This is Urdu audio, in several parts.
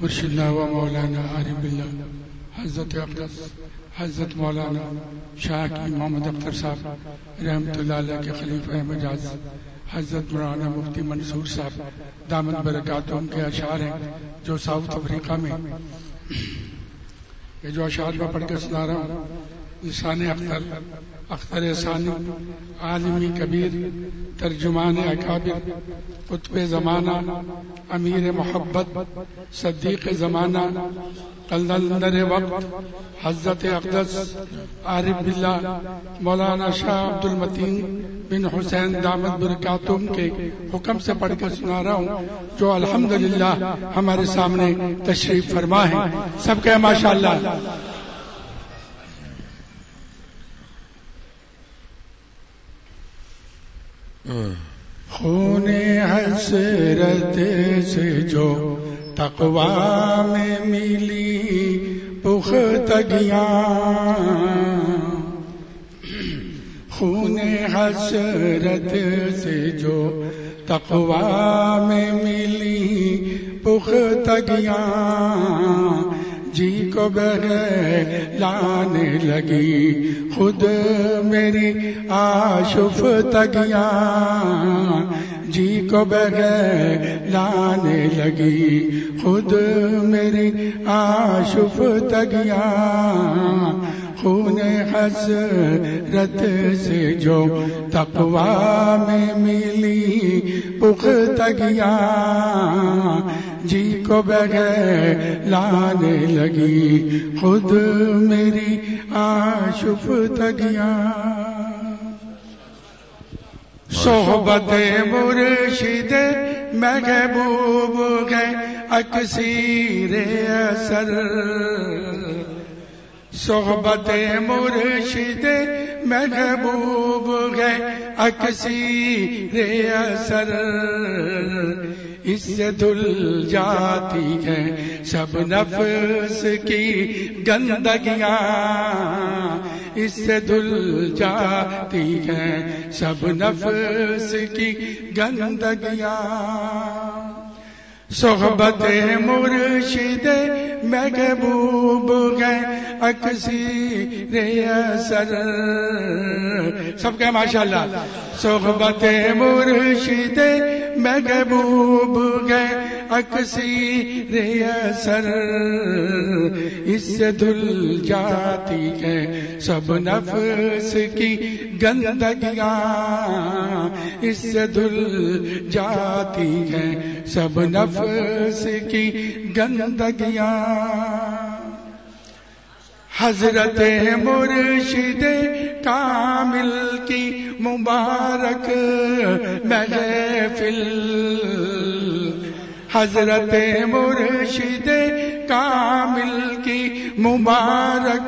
مرشدنا و مولانا عارف باللہ حضرت اقدس حضرت مولانا شاہ کی محمد اختر صاحب رحمۃ اللہ علیہ کے خلیفہ مجاز حضرت مولانا مفتی منصور صاحب دامت برکاتہم کے اشعار ہیں جو ساؤتھ افریقہ میں یہ جو اشعار میں پڑھ کے سنا رہا ہوں لسان اختر ثانی عالمی کبیر ترجمان اکابر قطب زمانہ امیر محبت صدیق زمانہ قلندر وقت حضرت اقدس عارف باللہ مولانا شاہ عبد المتین بن حسین دامت برکاتہم کے حکم سے پڑھ کے سنا رہا ہوں جو الحمدللہ ہمارے سامنے تشریف فرما ہے. سب کہے ماشاءاللہ. خون حسرت سے جو تقویٰ میں ملی پختگیاں خون حسرت سے جو تقویٰ میں ملی پختگیاں جی کو بہلانے لگی خود میری آشفتگیاں جی کو بہلانے لگی خود میری آشفتگیاں خون حسرت سے جو تقویٰ میں ملی پختگیاں جی کو بہلانے لگی خود میری آشفتگیاں صحبت مرشد محبوب ہے اکثیر اثر صحبت مرشد محبوب ہے اکثیر اثر اس سے دھل جاتی ہے سب نفس کی گندگیاں اس سے دھل جاتی ہے سب نفس کی گندگیاں صحبت مرشد محبوب ہے اکثیر اثر سب کا ماشاءاللہ. صحبت مرشد محبوب ہے اکثیر اثر اس سے دھل جاتی ہے سب نفس کی گندگیاں اس سے دھل جاتی ہے سب نفس کی گندگیاں حضرت مرشد کامل کی مبارک محفل حضرت مرشد کامل کی مبارک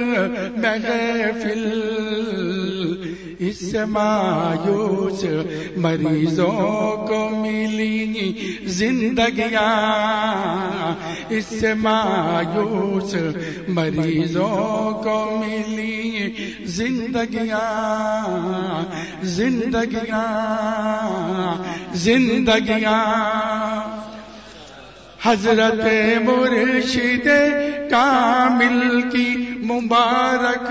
محفل اس سے مایوس مریضوں کو ملی زندگیاں اس سے مایوس مریضوں کو ملی زندگیاں زندگیاں زندگیاں حضرت مرشد کامل کی مبارک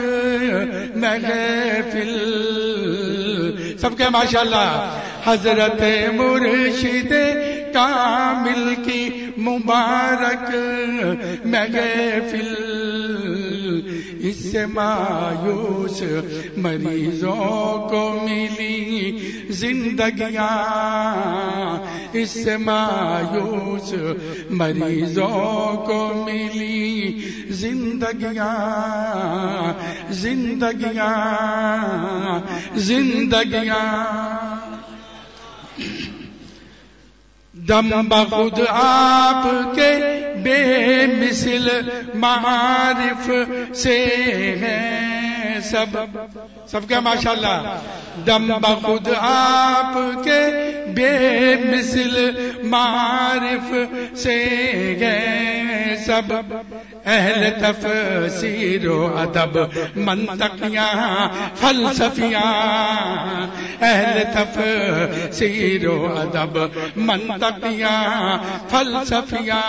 محفل سب کے ماشاءاللہ. حضرت مرشد کامل کی مبارک محفل اس سے مایوس مریضوں کو ملی زندگیاں اس سے مایوس مریضوں کو ملی زندگیاں زندگیاں زندگیاں دم بخود آپ کے بے مثل معارف سے ہیں سب کا ماشاءاللہ. دم بخود آپ کے بے مثل معارف سے ہیں سب اہل تفسیر و ادب منطقیاں فلسفیاں، اہل تفسیر و ادب منطقیاں فلسفیاں.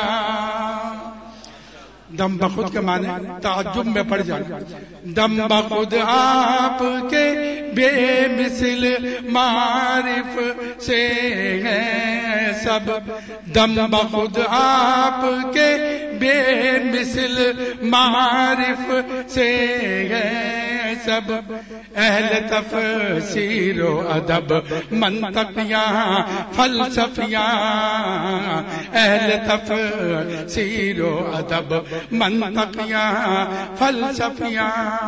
دم بخود کے معنی تعجب میں پڑ جائے. دم بخود آپ کے بے مثل معارف سے ہے سب، دم بخود آپ کے بے مثل معارف سے ہے سب. اہل تفسیر و ادب منطقیاں فلسفیاں، اہل تفسیر و ادب منطقیاں فلسفیاں.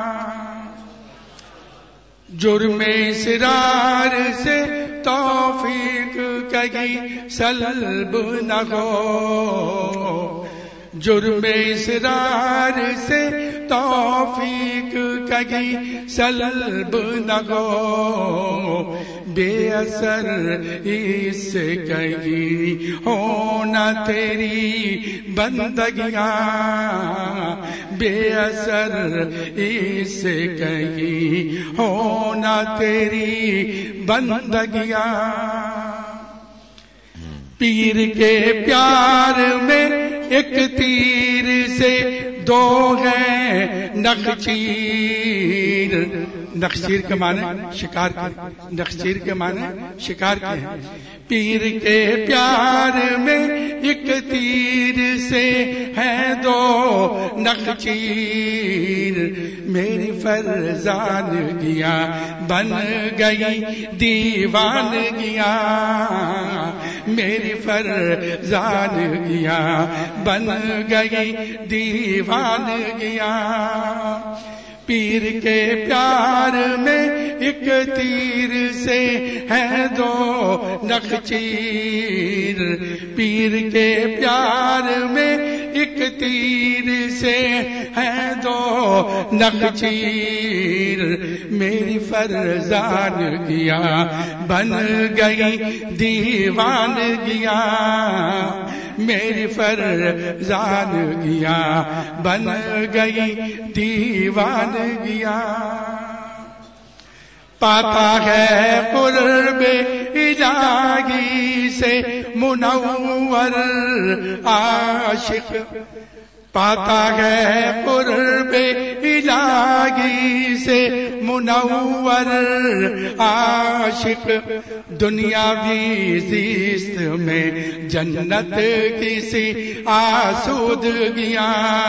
جرم اسرار سے توفیق کہیں سلب نہ ہو، جرم اسرار سے توفیق کہیں سلب نہ ہو. بے اثر اس سے کہیں ہونا تیری بندگیاں، بے اثر اس سے کہیں ہونا تیری بندگیاں. پیر کے پیار میں ایک تیر سے دو ہیں نخچیر. نخچیر کے معنی شکار کے، نخچیر کے معنی شکار کے ہیں. پیر کے پیار میں ایک تیر سے ہے دو نخچیر. میری فرزانگیاں بن گئی دیوانگیاں، میری فرزانگیاں بن گئی دیوانگیاں. پیر کے پیار میں ایک تیر سے ہے دو نخچیر. پیر کے پیار میں ایک تیر سے ہے دو نخچیر. میری فرزانگیاں بن گئی دیوانگیاں، میری فرزانگیاں بن گئی دیوانگیاں. پاتا ہے قرب الہی سے منور عاشق، پاتا ہے قرب الہی سے منور عاشق. دنیاوی زیست میں جنت کسی آسودگیاں،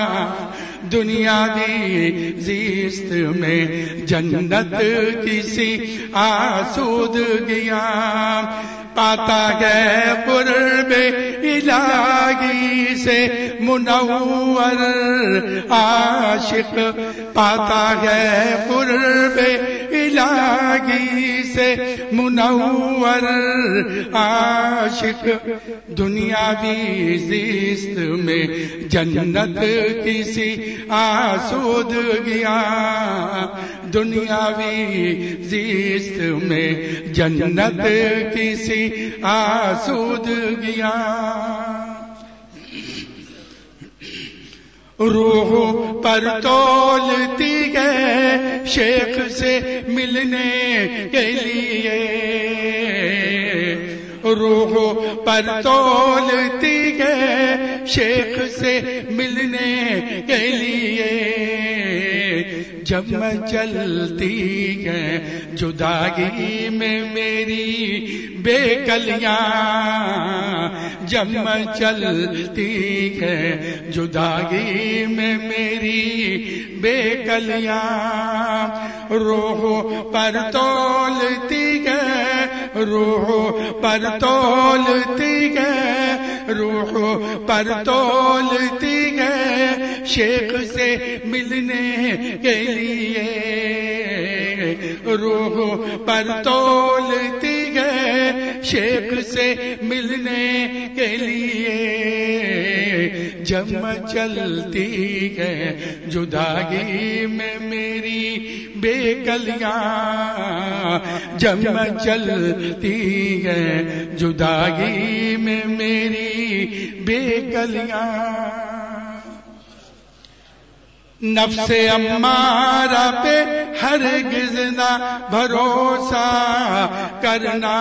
دنیاوی زیست میں جنت کسی آسودگیاں. پاتا ہے قرب الہی سے منور عاشق، پاتا ہے قرب الہی سے منور عاشق. دنیاوی زیست میں جنت کسی آسودگیاں، دنیاوی زیست میں جنت کسی آسودگیاں. روح پر تولتی ہے شیخ سے ملنے کے لیے، روح پر تولتی ہے شیخ سے ملنے کے لیے. جب میں چلتی ہے جدائی میں میری بے کلیاں، جب میں چلتی ہے جدائی میں میری بے کلیاں. روح پر تولتی ہے، روح پر تولتی ہے، روح پر تولتی ہے شیخ سے ملنے کے لیے. روح پر تولتی ہے شیخ سے ملنے کے لیے. جب میں چلتی ہے جدائی میں میری بے کلیاں، جب میں چلتی ہے جدائی میں میری بے کلیاں. نفس امارہ پہ ہرگز نہ بھروسہ کرنا،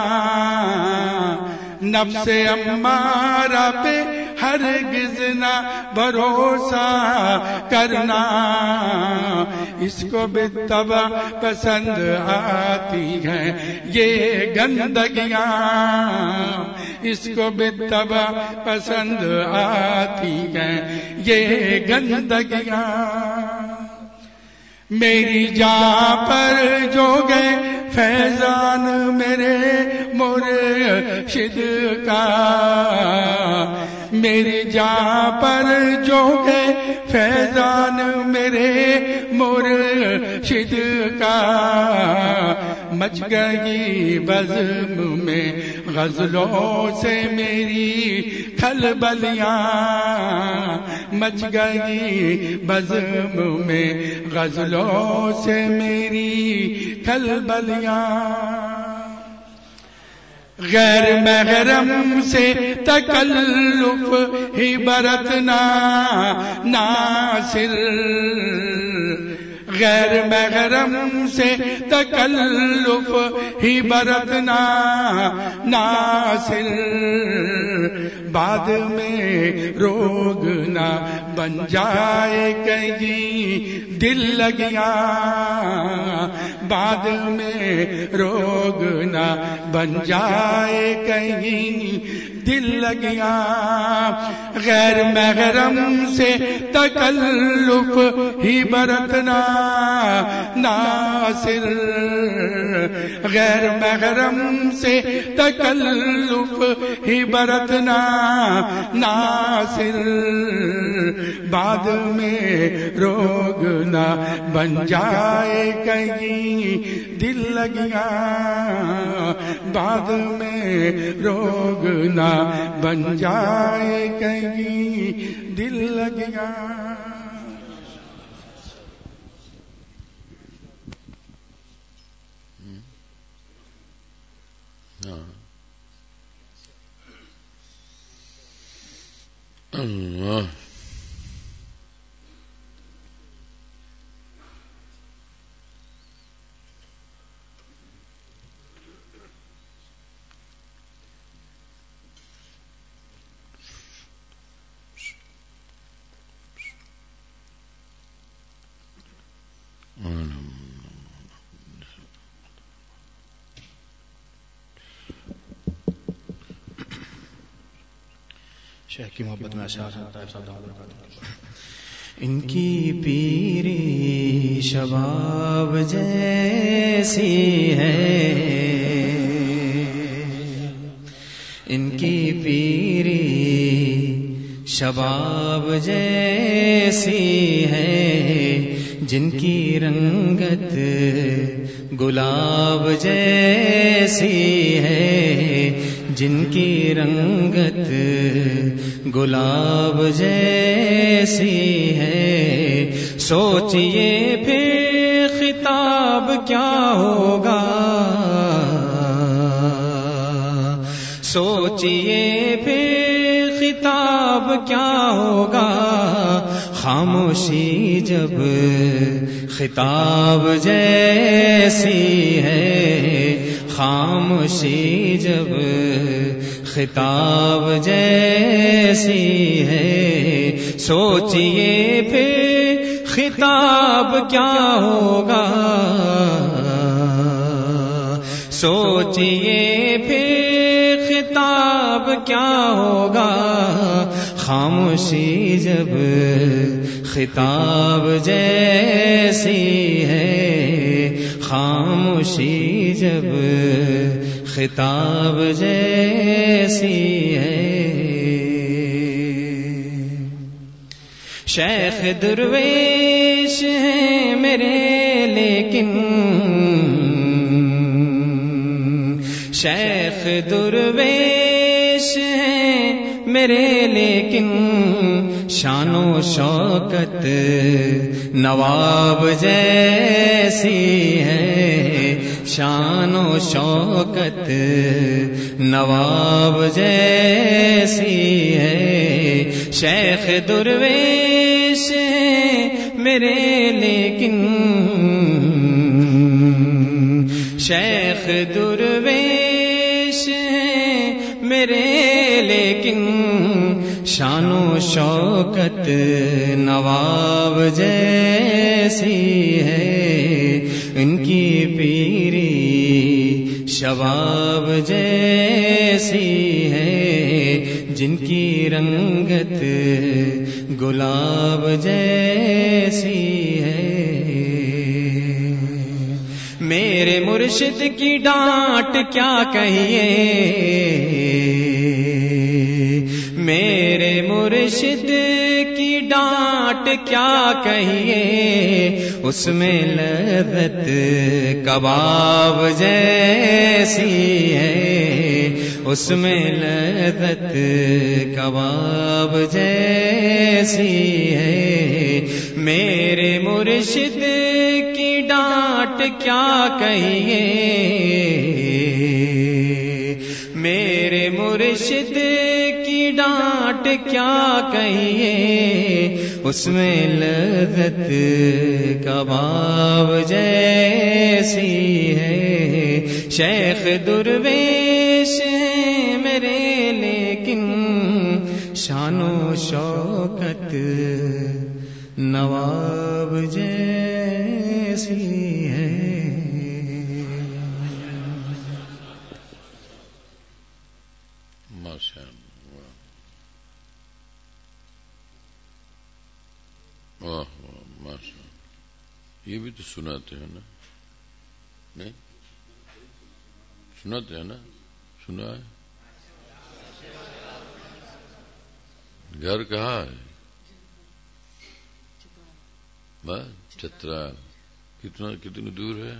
نفس امارہ پہ ہرگز نہ بھروسہ کرنا، اس کو بالطبع پسند آتی ہیں یہ گندگیاں، اس کو بالطبع پسند آتی ہیں یہ گندگیاں، میری جان پر جو گئے فیضان میرے مرشد کا، میری جان پر جو گئے فیضان میرے مرشد کا، مچ گئی بزم میں غزلوں سے میری کھلبلیاں، مچ گئی بزم میں غزلوں سے میری کھلبلیاں، غیر محرم سے تکلف ہی برتنا ناصر، غیر محرم سے تکلف ہی برتنا ناصر، بعد میں روگ نہ بن جائے کہیں دل لگیاں، بعد میں روگ نہ بن جائے کہیں دل لگیاں، غیر محرم سے تکلف ہی برتنا ناصر، غیر محرم سے تکلف ہی برتنا ناصر، بعد میں روگ نہ بن جائے کہیں دل لگیاں، بعد میں روگ نہ بن جائے کہیں دل لگیاں۔ شیخ کی محبت میں اشعار ان کی پیری شباب جیسی ہے، ان کی پیری شباب جیسی ہے، جن کی رنگت گلاب جیسی ہے، جن کی رنگت گلاب جیسی ہے، سوچئے پھر خطاب کیا ہوگا، سوچئے پھر خطاب کیا ہوگا، خاموشی جب خطاب جیسی ہے، خاموشی جب خطاب جیسی ہے، سوچئے پھر خطاب کیا ہوگا، سوچئے پھر خطاب کیا ہوگا، خاموشی جب خطاب جیسی ہے، خاموشی جب خطاب جیسی ہے۔ شیخ درویش ہیں میرے لیکن، شیخ درویش ہیں میرے لیکن، شان و شوکت نواب جیسی ہے، شان و شوکت نواب جیسی ہے، شیخ درویش میرے لیکن شیخ درویش ہیں میرے لیکن شان و شوکت نواب جیسی ہے، ان کی پیری شباب جیسی ہے، جن کی رنگت گلاب جیسی ہے۔ میرے مرشد کی ڈانٹ کیا کہیے، میرے مرشد کی ڈانٹ کیا کہیے، اس میں لذت کباب جیسی ہے، اس میں لذت کباب جیسی ہے۔ میرے مرشد کی ڈانٹ کیا کہیے، میرے مرشد کی ڈانٹ کیا کہیے، اس میں لذت کباب جیسی ہے۔ شیخ درویش ہیں میرے لیکن شان و شوکت نواب جیسی ہے۔ ماشاء اللہ، واہ واہ ماشاء اللہ۔ یہ بھی تو سناتے ہیں نا؟ نہیں سناتے ہیں نا؟ سنا ہے؟ گھر کہاں ہے؟ بس چترال۔ کتنی دور ہے؟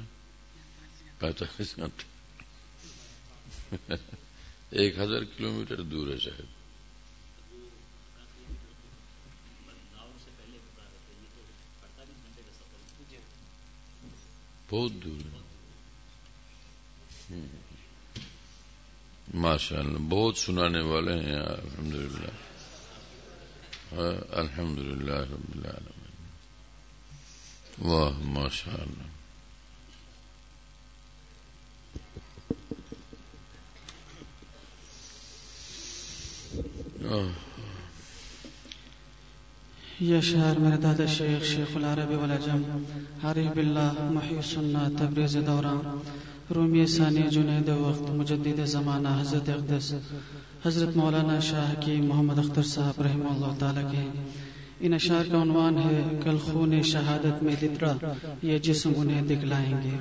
1000 کلومیٹر دور ہے شاید۔ بہت دور ہے۔ ماشاء اللہ، بہت سنانے والے ہیں الحمدللہ، الحمدللہ رب العالمین۔ واہ ماشاء اللہ۔ یہ شعر میرے دادا شیخ العربی والعجم عارف باللہ محی السنت تبریز دوران رومی ثانی جنید وقت مجدد زمانہ حضرت اقدس حضرت مولانا شاہ کی محمد اختر صاحب رحمہ اللہ تعالیٰ کے۔ ان اشعار کا عنوان ہے کل خون شہادت میں لتڑا یہ جسم انہیں دکھلائیں گے۔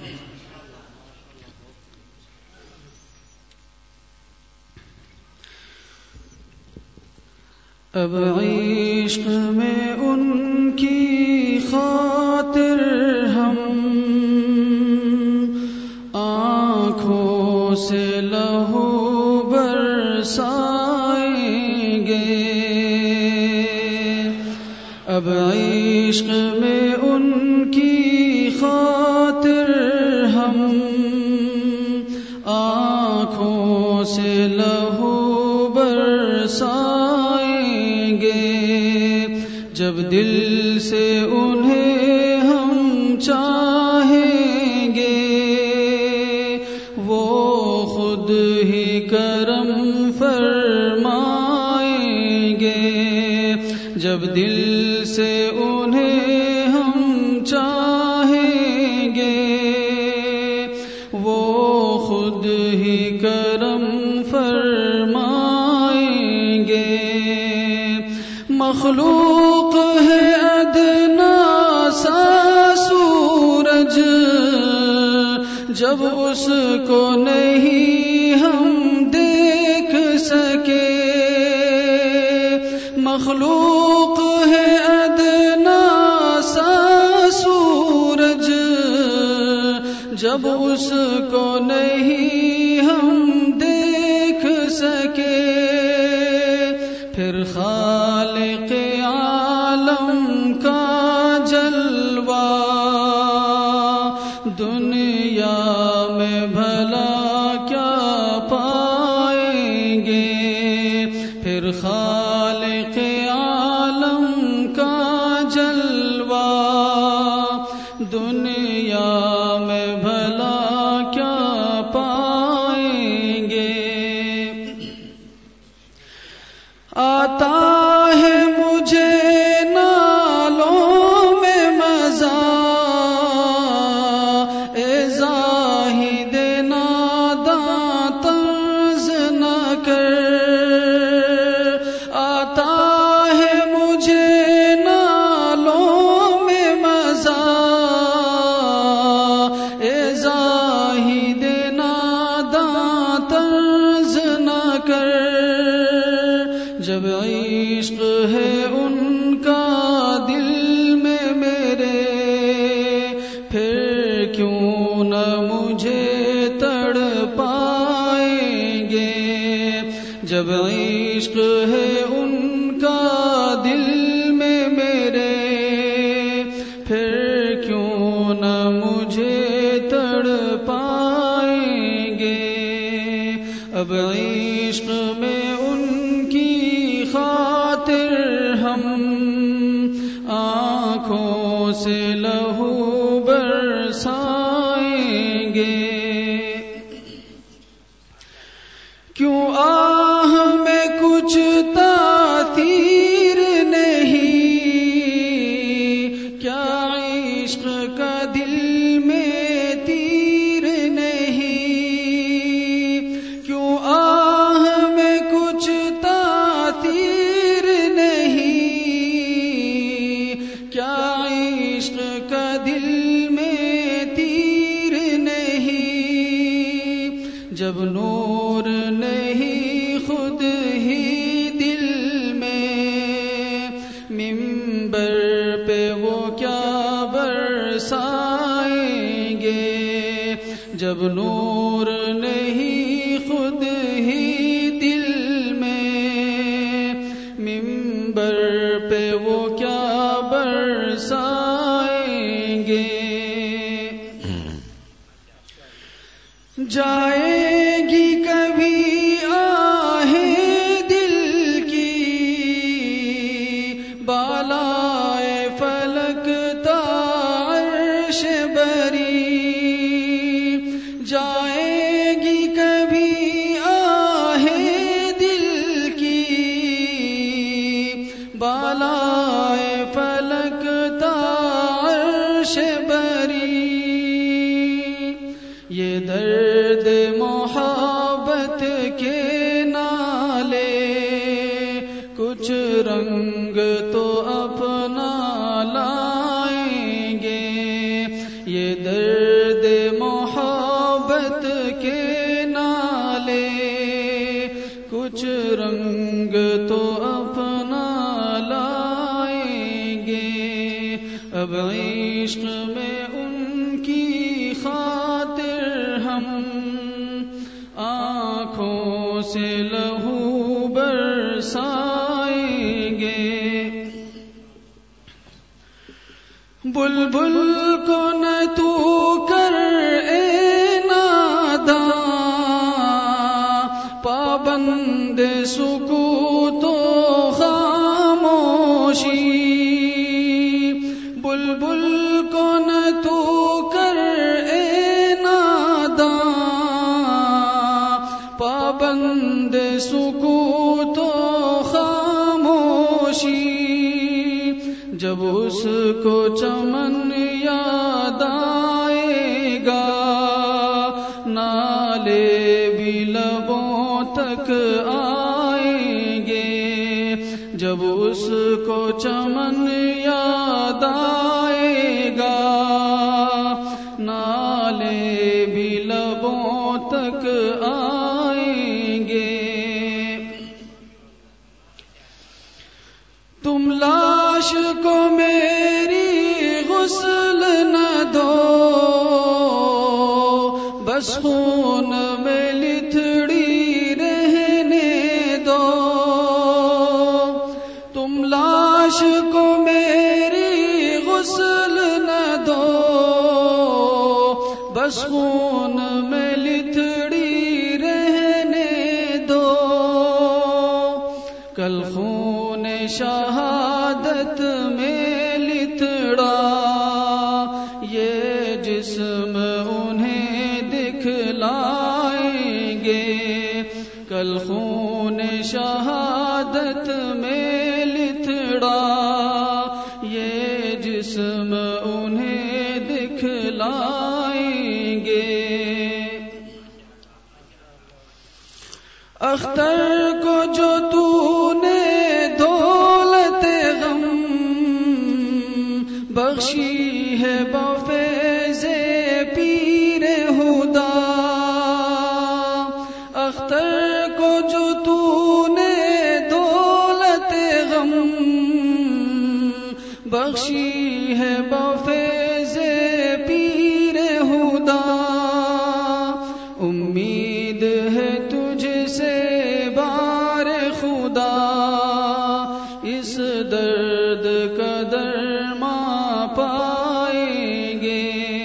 اب عشق میں ان کی خاطر ہم آنکھوں سے لہو برسائیں گے، اب عشق میں ان کی خاطر ہم آنکھوں سے لہو برسائیں گے، جب دل سے انہیں ہم چاہیں گے وہ خود ہی کرم فرمائیں گے، جب دل سے انہیں ہم چاہیں گے وہ خود ہی کرم فرمائیں گے۔ مخلوق ہے ادنا سا سورج، جب اس کو نہیں ہم دیکھ سکے، مخلوق ہے ادنا سا سورج، جب اس کو نہیں ہم دیکھ سکے، پھر خالق عالم کا جلوہ دنیا میں بھلا کیا پائیں گے، پھر خالق عالم کا جلوہ جب عشق ہے ان کا دل میں میرے، پھر کیوں نہ مجھے تڑ پائیں گے، جب عشق ہے ان کا دل میں میرے، پھر کیوں نہ مجھے تڑ پائیں گے، اب عشق میں ان کی خاطر ہم آنکھوں سے لہو برسائیں گے، کیوں آہ میں کچھ تاثیر نہیں، کیا عشق کا دل میں تیر نہیں، کیوں آہ میں کچھ تاثیر نہیں، کیا عشق کا دل میں تیر نہیں، جب نور نہیں خود ہی دل میں، منبر پہ وہ کیا برسائیں گے، جب نور نہیں خود ہی دل میں، منبر پہ وہ کیا برسائیں گے، جائے گی کبھی آہیں دل کی بالائے فلک تا عرش بری، جائے گی کبھی آہیں دل کی بالائے فلک تا عرش بری، یہ درد محبت کے نالے کچھ رنگ تو اپنا لائیں گے، یہ درد محبت کے نالے کچھ رنگ تو اپنا لائیں گے، اب عشق میں ان کی خاطر ہم آنکھوں سے لہو برسائیں گے، بلبل کو نہ تو کر اے ناداں، پابند سکوت و خاموشی، بلبل کو نہ تو کر اے ناداں، پابند سکوت و خاموشی، جب اس کو چمن یاد آئے گا، نالے بھی لبوں تک آئیں گے، جب اس کو چمن یاد آئے گا، نالے بھی لبوں تک آئیں گے، تم لاش کو میری غسل نہ دو، بس خون میں لتھڑی رہنے دو، تم لاش کو میری غسل نہ دو، بس خون میں لتھڑی رہنے دو، کل خون شہادت میں لتڑا یہ جسم انہیں دکھلائیں گے، کل خون شہادت میں لتڑا یہ جسم انہیں دکھلائیں گے، اختر کو جو تو نے دولت غم بخشی ہے بفیض پیر ہدا، اختر کو جو تو نے دولت بخشی ہے بفیض پیر ہدا، امید ہے تجھ سے بار خدا، اس درد کا درما پائیں گے،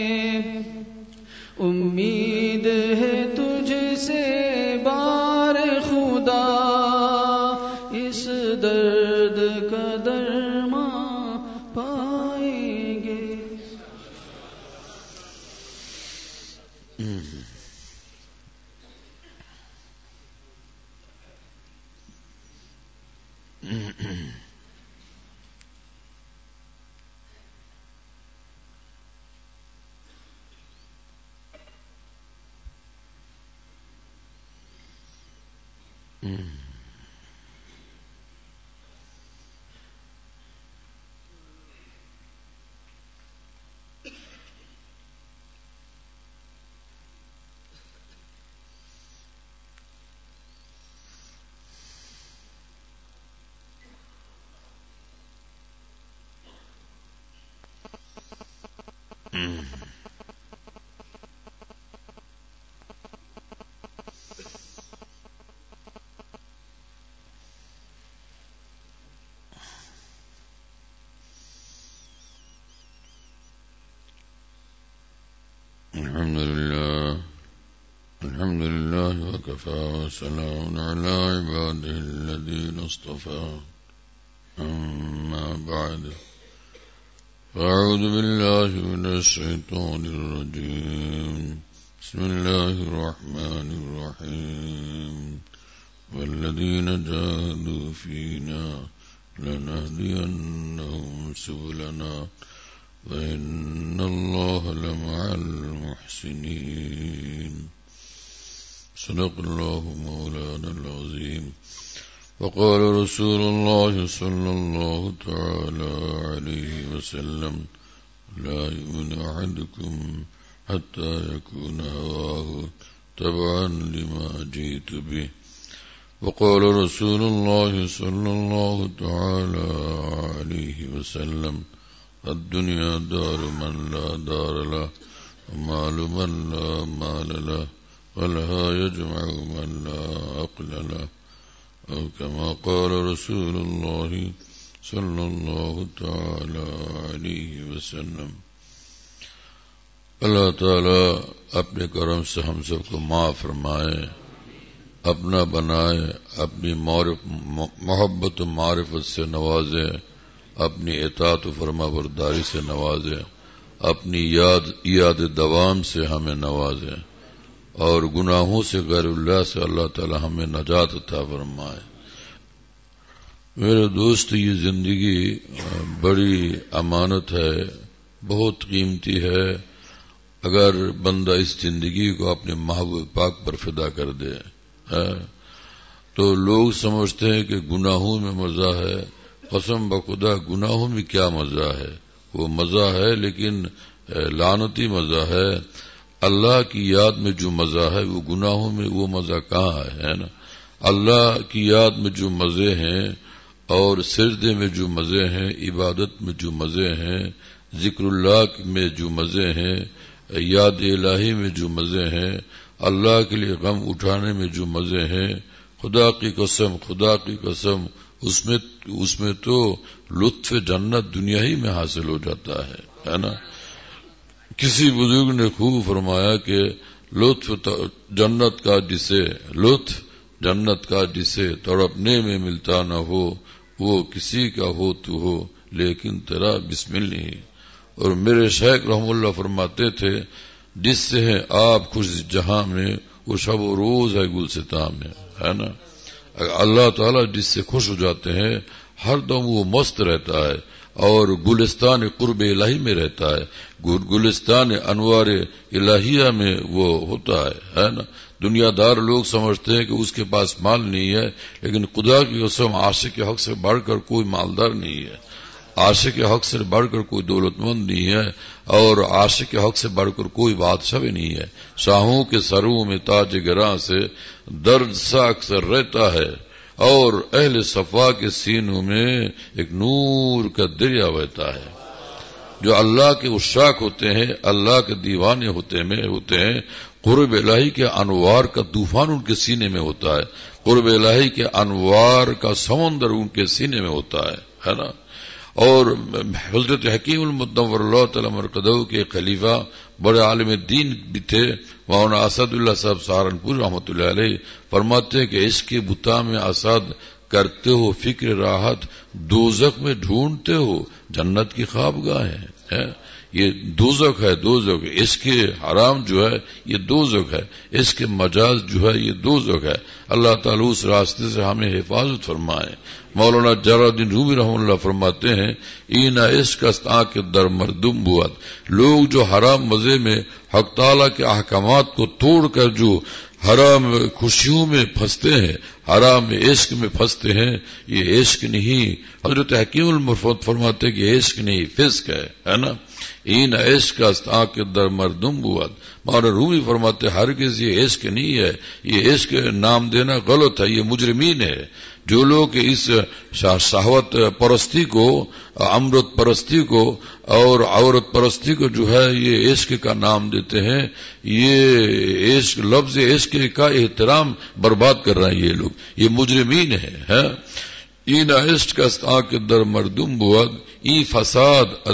امید ہے تجھ سے بار خدا، اس درد کا درما پائیں گے۔ الحمد لله وكفى وسلام على عباده الذين اصطفى، أما بعد، فأعوذ بالله من الشيطان الرجيم، بسم الله الرحمن الرحيم، والذين جاهدوا فينا لنهدينهم سبلنا وإن الله لمع المحسنين، صدق الله مولانا العظيم، وقال رسول الله صلى الله تعالى عليه وسلم، لا يؤمن أحدكم حتى يكون هواه تبعا لما جئت به، وقال رسول الله صلى الله تعالى عليه وسلم، الدنيا دار من لا دار له، ومال من لا مال له، ولها يجمع من لا عقل له، أو كما قال رسول الله صلى الله تعالى عليه وسلم۔ اللہ تعالی اپنے کرم سے ہم سب کو معاف فرمائے، اپنا بنائے، اپنی محبت و معرفت سے نوازے، اپنی اطاعت و فرما برداری سے نوازے، اپنی یاد دوام سے ہمیں نوازے، اور گناہوں سے غیر اللہ سے اللہ تعالی ہمیں نجات عطا فرمائے۔ میرے دوست، یہ زندگی بڑی امانت ہے، بہت قیمتی ہے۔ اگر بندہ اس زندگی کو اپنے محبوب پاک پر فدا کر دے تو لوگ سمجھتے ہیں کہ گناہوں میں مزہ ہے۔ قسم بخدا گناہوں میں کیا مزہ ہے؟ وہ مزہ ہے لیکن لعنتی مزہ ہے۔ اللہ کی یاد میں جو مزہ ہے وہ گناہوں میں وہ مزہ کہاں ہے نا؟ اللہ کی یاد میں جو مزے ہیں اور سجدے میں جو مزے ہیں، عبادت میں جو مزے ہیں، ذکر اللہ میں جو مزے ہیں، یاد الہی میں جو مزے ہیں، اللہ کے لیے غم اٹھانے میں جو مزے ہیں، خدا کی قسم اس میں تو لطف جنت دنیا ہی میں حاصل ہو جاتا ہے نا؟ کسی بزرگ نے خوب فرمایا کہ لطف جنت کا جسے تڑپنے میں ملتا نہ ہو، وہ کسی کا ہو تو ہو لیکن تیرا بسمل نہیں۔ اور میرے شیخ رحم اللہ فرماتے تھے، جس سے ہے آپ خوش جہاں میں، وہ شب و روز ہے گلستاں میں، ہے نا؟ اللہ تعالیٰ جس سے خوش ہو جاتے ہیں ہر دم وہ مست رہتا ہے اور گلستان قرب الہی میں رہتا ہے، گلستان انوار الہیہ میں وہ ہوتا ہے نا؟ دنیا دار لوگ سمجھتے ہیں کہ اس کے پاس مال نہیں ہے، لیکن خدا کی قسم عاشق کے حق سے بڑھ کر کوئی مالدار نہیں ہے، عاشق کے حق سے بڑھ کر کوئی دولت مند نہیں ہے، اور عاشق کے حق سے بڑھ کر کوئی بادشاہ بھی نہیں ہے۔ شاہوں کے سروں میں تاج گراں سے درد سا اکثر رہتا ہے، اور اہل صفا کے سینوں میں ایک نور کا دریا بہتا ہے۔ جو اللہ کے عشاق ہوتے ہیں، اللہ کے دیوانے ہوتے ہیں، قرب الہی کے انوار کا طوفان ان کے سینے میں ہوتا ہے، قرب الہی کے انوار کا سمندر ان کے سینے میں ہوتا ہے نا۔ اور حضرت حکیم المدور اللہ تعالی مرقدہ کے خلیفہ بڑے عالم دین بھی تھے مولانا اسد اللہ صاحب سہارنپور رحمۃ اللہ علیہ، فرماتے ہیں کہ اس کے بتا میں اسد کرتے ہو فکر راحت، دوزخ میں ڈھونڈتے ہو جنت کی خوابگاہ ہے۔ یہ دوزخ ہے، دوزخ اس کے حرام جو ہے یہ دوزخ ہے، اس کے مجاز جو ہے یہ دوزخ ہے۔ اللہ تعالیٰ اس راستے سے ہمیں حفاظت فرمائے۔ مولانا جلال الدین رومی رحمۃ اللہ فرماتے ہیں اینا عشق است آنکھ در مردم بود، لوگ جو حرام مزے میں حق تعالیٰ کے احکامات کو توڑ کر جو حرام خوشیوں میں پھنستے ہیں، حرام عشق میں پھنستے ہیں، یہ عشق نہیں۔ حضرت حکیم المرفت فرماتے ہیں کہ عشق نہیں فسق ہے نا۔ این عشق است آنکھ در مردم بود، مولانا رومی فرماتے ہرگز یہ عشق نہیں ہے، یہ عشق نام دینا غلط ہے، یہ مجرمین ہے۔ جو لوگ اس شہوت پرستی کو، امرت پرستی کو اور عورت پرستی کو جو ہے یہ عشق کا نام دیتے ہیں، یہ عشق لفظ عشق کا احترام برباد کر رہے ہیں یہ لوگ، یہ مجرمین ہیں۔ این عشق است آنکھ در مردم بود، ای فساد از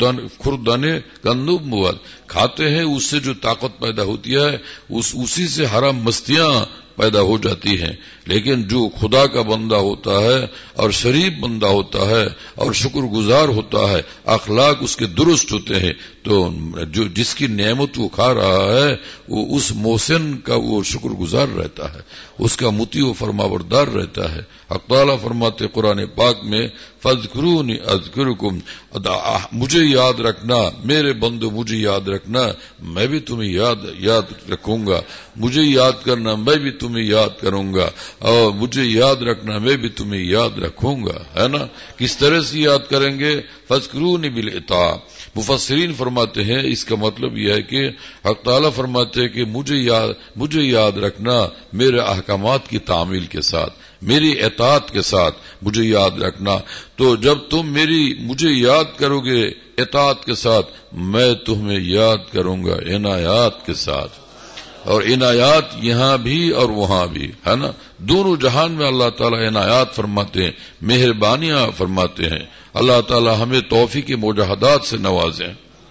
خوردن گندم بود، کھاتے ہیں اس سے جو طاقت پیدا ہوتی ہے اسی سے حرام مستیاں پیدا ہو جاتی ہیں۔ لیکن جو خدا کا بندہ ہوتا ہے اور شریف بندہ ہوتا ہے اور شکر گزار ہوتا ہے، اخلاق اس کے درست ہوتے ہیں، تو جو جس کی نعمت وہ کھا رہا ہے وہ اس محسن کا وہ شکر گزار رہتا ہے، اس کا مطیع و فرمانبردار رہتا ہے۔ حق تعالیٰ فرماتے قرآن پاک میں فاذکرونی اذکرکم، مجھے یاد رکھنا میرے بندو، مجھے یاد رکھنا میں بھی تمہیں یاد رکھوں گا، مجھے یاد کرنا میں بھی تمہیں یاد کروں گا، اور مجھے یاد رکھنا میں بھی تمہیں یاد رکھوں گا، ہے نا۔ کس طرح سے یاد کریں گے؟ فاذکرونی بالاطاعہ۔ مفسرین فرماتے ہیں اس کا مطلب یہ ہے کہ حق تعالیٰ فرماتے ہیں کہ مجھے یاد رکھنا میرے احکامات کی تعمیل کے ساتھ، میری اطاعت کے ساتھ مجھے یاد رکھنا۔ تو جب تم مجھے یاد کرو گے اطاعت کے ساتھ، میں تمہیں یاد کروں گا عنایات کے ساتھ۔ اور عنایات یہاں بھی اور وہاں بھی، ہے نا، دونوں جہان میں اللہ تعالیٰ عنایات فرماتے ہیں، مہربانیاں فرماتے ہیں۔ اللہ تعالیٰ ہمیں توفیق مجاہدات سے نوازیں۔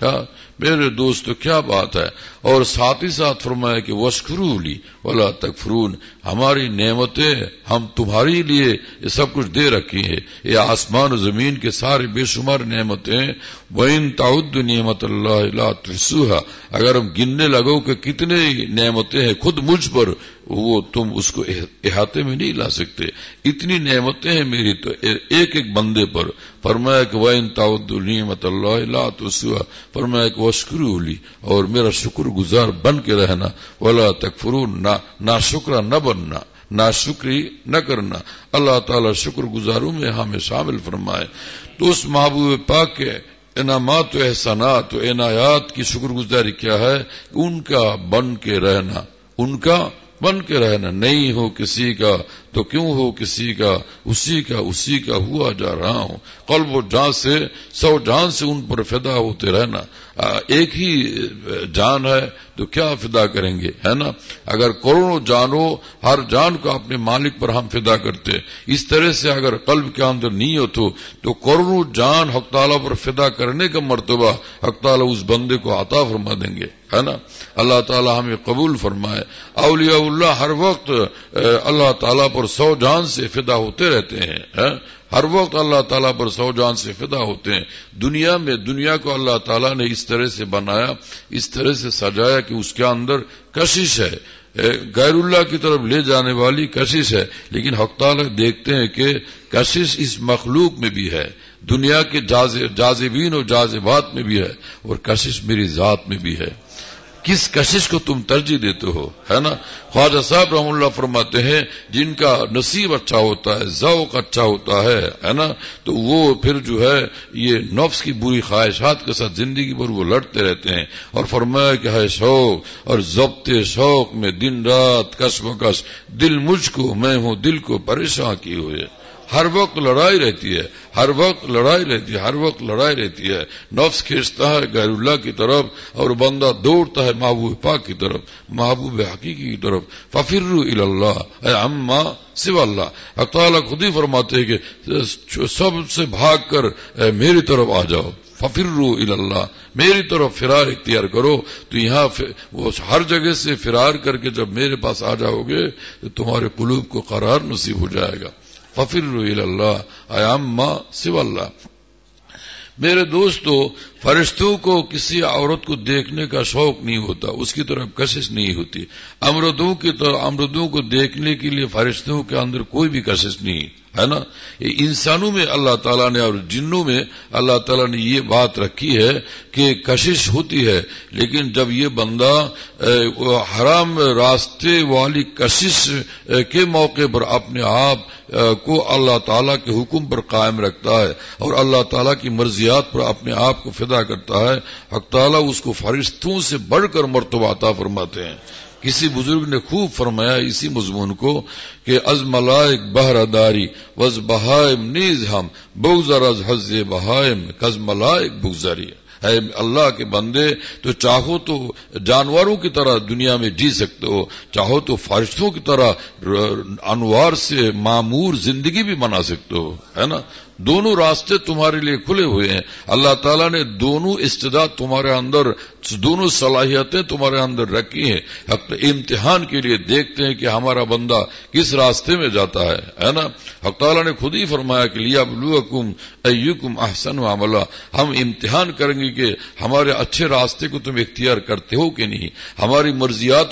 میرے دوستو کیا بات ہے! اور ساتھ ہی ساتھ فرمایا کہ وَاشْكُرُوا لِي وَلَا تَكْفُرُونَ، ہماری نعمتیں ہم تمہاری لیے یہ سب کچھ دے رکھی ہے، یہ آسمان و زمین کے سارے بے شمار نعمتیں۔ وَإِن تَعُدُّوا نِعْمَتَ اللَّهِ لَا تُحْصُوهَا، اگر ہم گننے لگو کہ کتنے نعمتیں ہیں خود مجھ پر، وہ تم اس کو احاطے میں نہیں لا سکتے، اتنی نعمتیں ہیں میری تو ایک ایک بندے پر۔ فرمایا کہ وَإِن تَعُدُّوا نِعْمَتَ اللَّهِ لَا تُحْصُوهَا، فرمایا کہ وَاشْكُرُوا لِي، اور میرا شکر گزار بن کے رہنا، وَلَا تَكْفُرُونَ، ناشکرا نہ بننا، ناشکری نہ کرنا۔ اللہ تعالیٰ شکر گزاروں میں ہمیں شامل فرمائے۔ تو اس محبوب پاک کے انعامات و احسانات و عنایات کی شکر گزاری کیا ہے؟ ان کا بن کے رہنا، ان کا بن کے رہنا۔ نہیں ہو کسی کا تو کیوں ہو کسی کا، اسی کا ہوا جا رہا ہوں، قلب و جان سے 100 جان سے ان پر فدا ہوتے رہنا۔ ایک ہی جان ہے تو کیا فدا کریں گے، ہے نا۔ اگر کروڑوں جانوں، ہر جان کو اپنے مالک پر ہم فدا کرتے، اس طرح سے اگر قلب کے اندر نیت ہو تو کروڑوں جان حق تعالیٰ پر فدا کرنے کا مرتبہ حق تعالیٰ اس بندے کو عطا فرما دیں گے، ہے نا۔ اللہ تعالیٰ ہمیں قبول فرمائے۔ اولیاء اللہ ہر وقت اللہ تعالیٰ پر 100 جان سے فدا ہوتے رہتے ہیں، ہر وقت اللہ تعالیٰ پر 100 جان سے فدا ہوتے ہیں۔ دنیا کو اللہ تعالیٰ نے اس طرح سے بنایا، اس طرح سے سجایا کہ اس کے اندر کشش ہے، غیر اللہ کی طرف لے جانے والی کشش ہے، لیکن حق تعالیٰ دیکھتے ہیں کہ کشش اس مخلوق میں بھی ہے، دنیا کے جاذبین و جاذبات میں بھی ہے، اور کشش میری ذات میں بھی ہے۔ کس کشش کو تم ترجیح دیتے ہو، ہے نا۔ خواجہ صاحب رحم اللہ فرماتے ہیں جن کا نصیب اچھا ہوتا ہے، ذوق اچھا ہوتا ہے نا، تو وہ پھر جو ہے یہ نفس کی بری خواہشات کے ساتھ زندگی بھر وہ لڑتے رہتے ہیں۔ اور فرمایا کہ ہے شوق اور ضبط شوق میں دن رات کش مکش، دل مجھ کو میں ہوں دل کو پریشان کیے ہوئے۔ ہر وقت لڑائی رہتی ہے، ہر وقت لڑائی رہتی ہے، ہر وقت لڑائی رہتی ہے. نفس کھینچتا ہے غیر اللہ کی طرف اور بندہ دوڑتا ہے محبوب پاک کی طرف، محبوب حقیقی کی طرف. ففروا الی اللہ اے عما سوى اللہ. اللہ تعالیٰ خود ہی فرماتے ہیں کہ سب سے بھاگ کر میری طرف آ جاؤ. ففروا الی اللہ، میری طرف فرار اختیار کرو. تو یہاں وہ ہر جگہ سے فرار کر کے جب میرے پاس آ جاؤ گے تو تمہارے قلوب کو قرار نصیب ہو جائے گا. ففروا الی اللہ اے عما سوى اللہ. میرے دوستو، فرشتوں کو کسی عورت کو دیکھنے کا شوق نہیں ہوتا، اس کی طرف کشش نہیں ہوتی. امردوں کو دیکھنے کے لیے فرشتوں کے اندر کوئی بھی کشش نہیں ہے نا. انسانوں میں اللہ تعالیٰ نے اور جنوں میں اللہ تعالیٰ نے یہ بات رکھی ہے کہ کشش ہوتی ہے، لیکن جب یہ بندہ حرام راستے والی کشش کے موقع پر اپنے آپ کو اللہ تعالیٰ کے حکم پر قائم رکھتا ہے اور اللہ تعالیٰ کی مرضیات پر اپنے آپ کو فدا کرتا ہے، حق تعالیٰ اس کو فرشتوں سے بڑھ کر مرتبہ عطا فرماتے ہیں. کسی بزرگ نے خوب فرمایا اسی مضمون کو کہ از ملائک بہرہ داری وز بہائم نیز ہم بگذر از حظ بہائم کز ملائک بگذری. ہے اللہ کے بندے، تو چاہو تو جانوروں کی طرح دنیا میں جی سکتے ہو، چاہو تو فرشتوں کی طرح انوار سے معمور زندگی بھی بنا سکتے ہو، ہے نا. دونوں راستے تمہارے لیے کھلے ہوئے ہیں. اللہ تعالیٰ نے دونوں استعداد تمہارے اندر، دونوں صلاحیتیں تمہارے اندر رکھی ہیں. امتحان کے لیے دیکھتے ہیں کہ ہمارا بندہ کس راستے میں جاتا ہے نا. حق تعالیٰ نے خود ہی فرمایا کہ لیبلوکم ایکم احسن عملا، ہم امتحان کریں گے کہ ہمارے اچھے راستے کو تم اختیار کرتے ہو کہ نہیں، ہماری مرضیات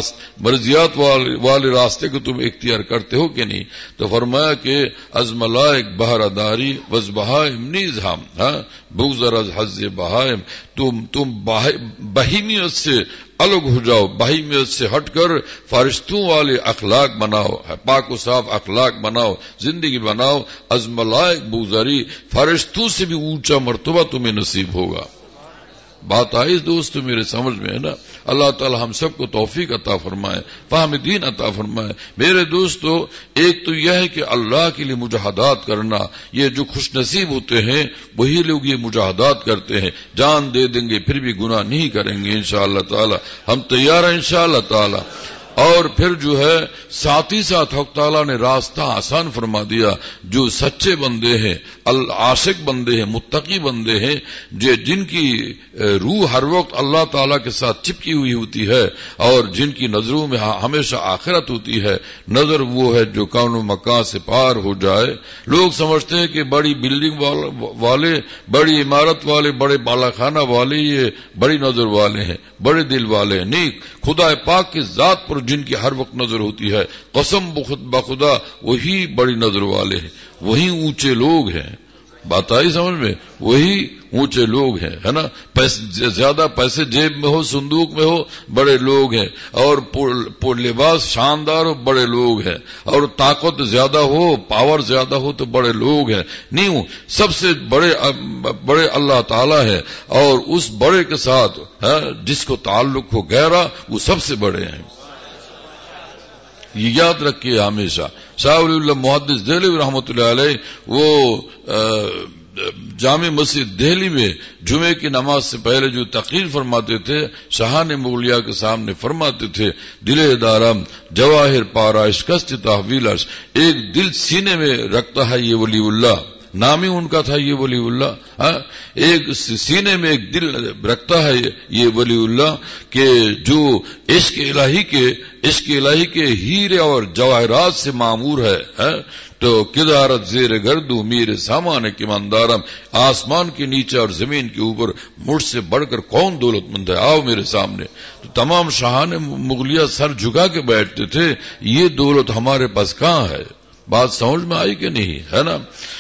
والے راستے کو تم اختیار کرتے ہو کہ نہیں. تو فرمایا کہ از ملائک بہرہ داری وز بہائم نیز ہم بگذر از حظ بہائم، تم بہیمیت سے الگ ہو جاؤ، بہیمیت سے ہٹ کر فرشتوں والے اخلاق بناؤ، پاک و صاف اخلاق بناؤ، زندگی بناؤ. از ملائک بگذری، فرشتوں سے بھی اونچا مرتبہ تمہیں نصیب ہوگا. بات آئی دوست میرے سمجھ میں ہے نا. اللہ تعالی ہم سب کو توفیق عطا فرمائے، فہم دین عطا فرمائے. میرے دوستو، ایک تو یہ ہے کہ اللہ کے لیے مجاہدات کرنا، یہ جو خوش نصیب ہوتے ہیں وہی لوگ یہ مجاہدات کرتے ہیں. جان دے دیں گے پھر بھی گناہ نہیں کریں گے انشاءاللہ تعالی. ہم تیار ہیں انشاءاللہ تعالی. اور پھر جو ہے ساتھ ہی ساتھ حق تعالیٰ نے راستہ آسان فرما دیا. جو سچے بندے ہیں، عاشق بندے ہیں، متقی بندے ہیں، جن کی روح ہر وقت اللہ تعالیٰ کے ساتھ چپکی ہوئی ہوتی ہے اور جن کی نظروں میں ہمیشہ آخرت ہوتی ہے. نظر وہ ہے جو کون و مکان سے پار ہو جائے. لوگ سمجھتے ہیں کہ بڑی بلڈنگ والے، بڑی عمارت والے، بڑے بالا خانہ والے یہ بڑی نظر والے ہیں، بڑے دل والے ہیں. نہیں، خدا پاک کی ذات پر جن کی ہر وقت نظر ہوتی ہے، قسم بخدا وہی بڑی نظر والے ہیں، وہی اونچے لوگ ہیں. بات آئی سمجھ میں؟ وہی اونچے لوگ ہیں، ہے نا. زیادہ پیسے جیب میں ہو، صندوق میں ہو، بڑے لوگ ہیں. اور لباس شاندار ہو، بڑے لوگ ہیں. اور طاقت زیادہ ہو، پاور زیادہ ہو تو بڑے لوگ ہیں. نہیں، سب سے بڑے اللہ تعالیٰ ہے. اور اس بڑے کے ساتھ جس کو تعلق ہو گہرا، وہ سب سے بڑے ہیں. یہ یاد رکھیے ہمیشہ. شاہ ولی اللہ محدث دہلوی رحمۃ اللہ علیہ وہ جامع مسجد دہلی میں جمعے کی نماز سے پہلے جو تقریر فرماتے تھے، شاہان مغلیہ کے سامنے فرماتے تھے، دل دارم جواہر پارائش کست تحویلش، ایک دل سینے میں رکھتا ہے یہ ولی اللہ، نام ہی ان کا تھا یہ ولی اللہ. ایک سینے میں ایک دل رکھتا ہے یہ ولی اللہ کہ جو عشق الہی کے ہیرے اور جواہرات سے معمور ہے. تو کدارت زیر گردو میرے سامان کے مندارم، آسمان کے نیچے اور زمین کے اوپر مجھ سے بڑھ کر کون دولت مند ہے، آؤ میرے سامنے. تو تمام شاہان مغلیہ سر جھکا کے بیٹھتے تھے. یہ دولت ہمارے پاس کہاں ہے؟ بات سمجھ میں آئی کہ نہیں، ہے نا.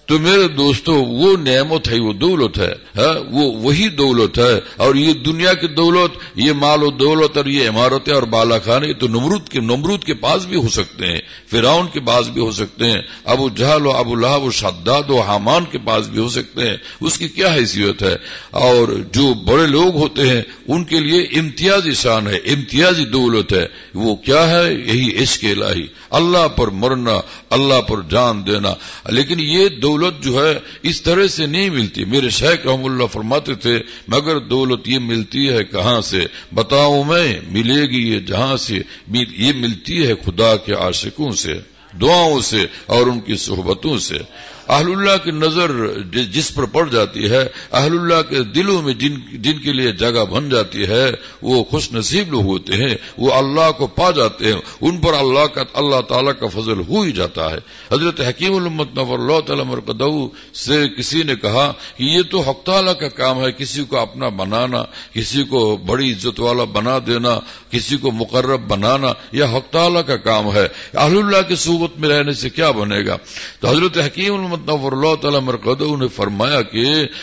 تو میرے دوستو وہ نعمت ہے، وہ دولت ہے، وہ وہی دولت ہے. اور یہ دنیا کی دولت، یہ مال و دولت اور یہ عمارتیں اور بالا خانے تو نمرود کے پاس بھی ہو سکتے ہیں، فرعون کے پاس بھی ہو سکتے ہیں، ابو جہل و ابو لہب و شداد و حامان کے پاس بھی ہو سکتے ہیں. اس کی کیا حیثیت ہے؟ اور جو بڑے لوگ ہوتے ہیں ان کے لیے امتیازی شان ہے، امتیازی دولت ہے. وہ کیا ہے؟ یہی عشق الہی، اللہ پر مرنا، اللہ پر جان دینا. لیکن یہ دولت جو ہے اس طرح سے نہیں ملتی. میرے شیخ رحم اللہ فرماتے تھے مگر دولت یہ ملتی ہے کہاں سے؟ بتاؤں میں، ملے گی یہ جہاں سے، یہ ملتی ہے خدا کے عاشقوں سے، دعاؤں سے اور ان کی صحبتوں سے. اہل اللہ کی نظر جس پر پڑ جاتی ہے، اہل اللہ کے دلوں میں جن کے لیے جگہ بن جاتی ہے، وہ خوش نصیب لوگ ہوتے ہیں، وہ اللہ کو پا جاتے ہیں، ان پر اللہ تعالیٰ کا فضل ہو ہی جاتا ہے. حضرت حکیم الامت نور اللہ تعالی مرقدہ سے کسی نے کہا کہ یہ تو حق تعالیٰ کا کام ہے، کسی کو اپنا بنانا، کسی کو بڑی عزت والا بنا دینا، کسی کو مقرب بنانا، یہ حق تعالیٰ کا کام ہے، اہل اللہ کی صحبت میں رہنے سے کیا بنے گا؟ تو حضرت حکیم الامت نور اللہ تعالی مرقدہ نے فرمایا کہ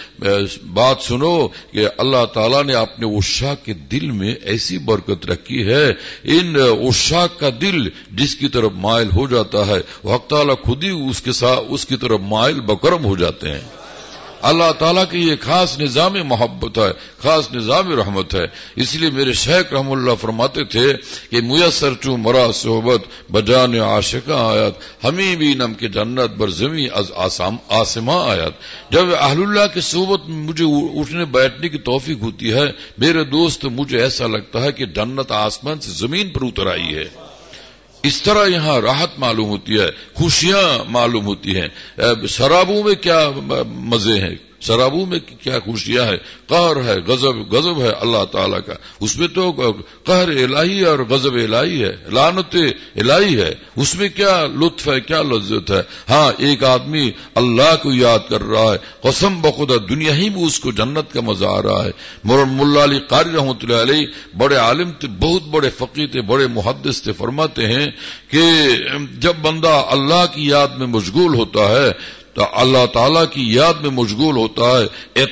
بات سنو کہ اللہ تعالیٰ نے اپنے عشاق کے دل میں ایسی برکت رکھی ہے، ان عشاق کا دل جس کی طرف مائل ہو جاتا ہے حق تعالیٰ خود ہی اس کی طرف مائل بکرم ہو جاتے ہیں. اللہ تعالیٰ کی یہ خاص نظام محبت ہے، خاص نظام رحمت ہے. اس لیے میرے شیخ رحم اللہ فرماتے تھے کہ میسر چوں مرا صحبت بجان عاشقاں آیات، ہمیں بھی نم کے جنت بر زمین از آسماں آیات. جب اہل اللہ کی صحبت میں مجھے اٹھنے بیٹھنے کی توفیق ہوتی ہے میرے دوست، مجھے ایسا لگتا ہے کہ جنت آسمان سے زمین پر اتر آئی ہے. اس طرح یہاں راحت معلوم ہوتی ہے، خوشیاں معلوم ہوتی ہیں. شرابوں میں کیا مزے ہیں، شرابوں میں کیا خوشیاں ہے، قہر ہے، غضب ہے اللہ تعالیٰ کا، اس میں تو قہر الہی اور غضب الہی ہے، لعنت الہی ہے، اس میں کیا لطف ہے، کیا لذت ہے. ہاں ایک آدمی اللہ کو یاد کر رہا ہے، قسم بخدا دنیا ہی میں اس کو جنت کا مزہ آ رہا ہے. مولانا علی قاری رحمۃ اللہ علیہ بڑے عالم تھے، بہت بڑے فقیہ تھے، بڑے محدث تھے. فرماتے ہیں کہ جب بندہ اللہ کی یاد میں مشغول ہوتا ہے تو اللہ تعالیٰ کی یاد میں مشغول ہوتا ہے،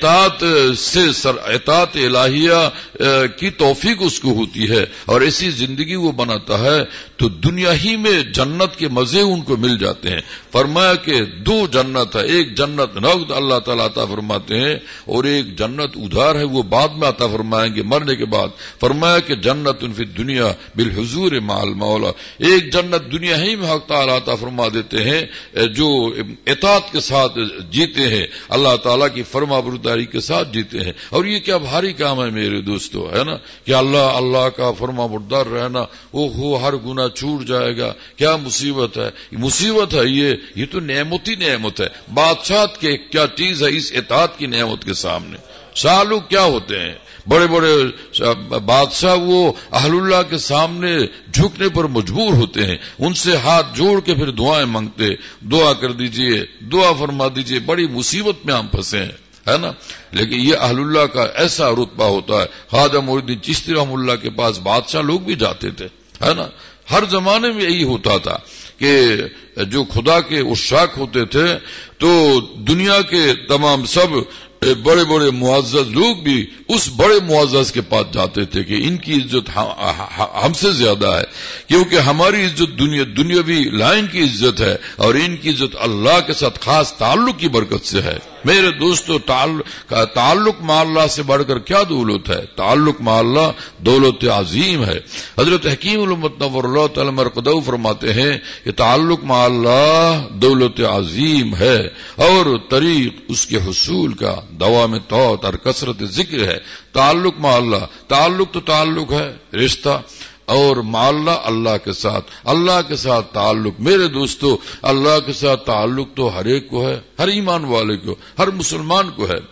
اطاعت الہیہ کی توفیق اس کو ہوتی ہے اور ایسی زندگی وہ بناتا ہے تو دنیا ہی میں جنت کے مزے ان کو مل جاتے ہیں. فرمایا کہ دو جنت ہے، ایک جنت نقد اللہ تعالیٰ عطا فرماتے ہیں اور ایک جنت ادھار ہے، وہ بعد میں عطا فرمائیں گے مرنے کے بعد. فرمایا کہ جنت فی الدنیا بالحضور مع المولا، ایک جنت دنیا ہی میں حق تعالیٰ عطا فرما دیتے ہیں جو اطاعت کے ساتھ جیتے ہیں، اللہ تعالیٰ کی فرما برداری کے ساتھ جیتے ہیں. اور یہ کیا بھاری کام ہے میرے دوستو، ہے نا، کہ اللہ کا فرما بردار رہنا. ہر گناہ چھوٹ جائے گا، کیا مصیبت ہے، مصیبت ہے یہ تو نعمت ہی نعمت ہے. بادشاہت کے کیا چیز ہے اس اطاعت کی نعمت کے سامنے. شاہ لوگ کیا ہوتے ہیں، بڑے بڑے بادشاہ، وہ اہل اللہ کے سامنے جھکنے پر مجبور ہوتے ہیں، ان سے ہاتھ جوڑ کے پھر دعائیں مانگتے، دعا کر دیجئے، دعا فرما دیجئے، بڑی مصیبت میں ہم پھنسے ہیں، ہے نا. لیکن یہ اہل اللہ کا ایسا رتبہ ہوتا ہے. خواجہ معین الدین چشتی رحم اللہ کے پاس بادشاہ لوگ بھی جاتے تھے، ہے نا. ہر زمانے میں یہی ہوتا تھا کہ جو خدا کے عشاق ہوتے تھے تو دنیا کے تمام سب بڑے بڑے معزز لوگ بھی اس بڑے معزز کے پاس جاتے تھے کہ ان کی عزت ہم سے زیادہ ہے، کیونکہ ہماری عزت دنیاوی لائن کی عزت ہے اور ان کی عزت اللہ کے ساتھ خاص تعلق کی برکت سے ہے. میرے دوستو تعلق مع اللہ سے بڑھ کر کیا دولت ہے، تعلق مع اللہ دولت عظیم ہے. حضرت حکیم الامت نور اللہ تعالی مرقدہ فرماتے ہیں کہ تعلق مع اللہ دولت عظیم ہے اور طریق اس کے حصول کا دوام طاعت اور کثرت ذکر ہے. تعلق مع اللہ، تعلق تو تعلق ہے رشتہ، اور مع اللہ کے ساتھ تعلق. میرے دوستو اللہ کے ساتھ تعلق تو ہر ایک کو ہے، ہر ایمان والے کو، ہر مسلمان کو ہے.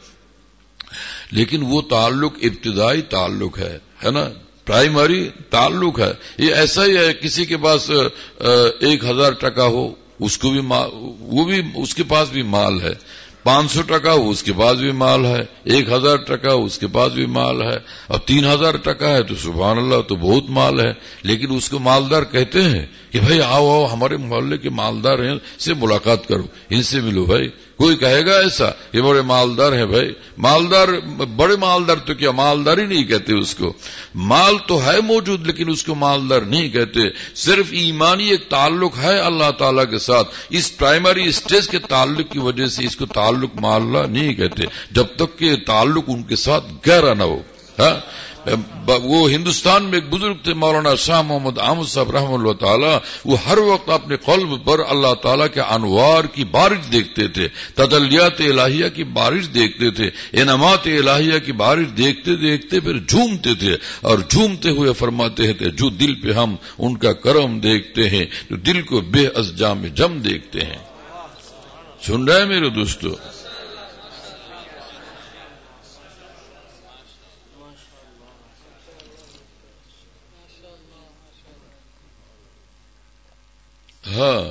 لیکن وہ تعلق ابتدائی تعلق ہے نا، پرائمری تعلق ہے. یہ ایسا ہی ہے کسی کے پاس 1000 ٹکا ہو، اس کو بھی وہ بھی اس کے پاس بھی مال ہے. 500 ٹکا ہو اس کے پاس بھی مال ہے، 1000 ٹکا ہو اس کے پاس بھی مال ہے، اور 3000 ٹکا ہے تو سبحان اللہ تو بہت مال ہے. لیکن اس کو مالدار کہتے ہیں کہ بھائی آؤ ہمارے محلے کے مالدار ہیں سے ملاقات کرو, ان سے ملو. بھائی کوئی کہے گا ایسا یہ بڑے مالدار ہیں؟ بھائی مالدار, بڑے مالدار تو کیا مالدار ہی نہیں کہتے اس کو, مال تو ہے موجود لیکن اس کو مالدار نہیں کہتے. صرف ایمانی ایک تعلق ہے اللہ تعالیٰ کے ساتھ, اس پرائمری اسٹیج کے تعلق کی وجہ سے اس کو تعلق ماللہ نہیں کہتے جب تک کہ تعلق ان کے ساتھ گہرا نہ ہو. وہ ہندوستان میں ایک بزرگ تھے مولانا شاہ محمد احمد صاحب رحمہ اللہ تعالی, وہ ہر وقت اپنے قلب پر اللہ تعالیٰ کے انوار کی بارش دیکھتے تھے, تجلیات الہیہ کی بارش دیکھتے تھے, انعامات الہیہ کی بارش دیکھتے دیکھتے پھر جھومتے تھے, اور جھومتے ہوئے فرماتے تھے جو دل پہ ہم ان کا کرم دیکھتے ہیں جو دل کو بے ازجام جم دیکھتے ہیں. سن رہے ہیں میرے دوستو؟ ہاں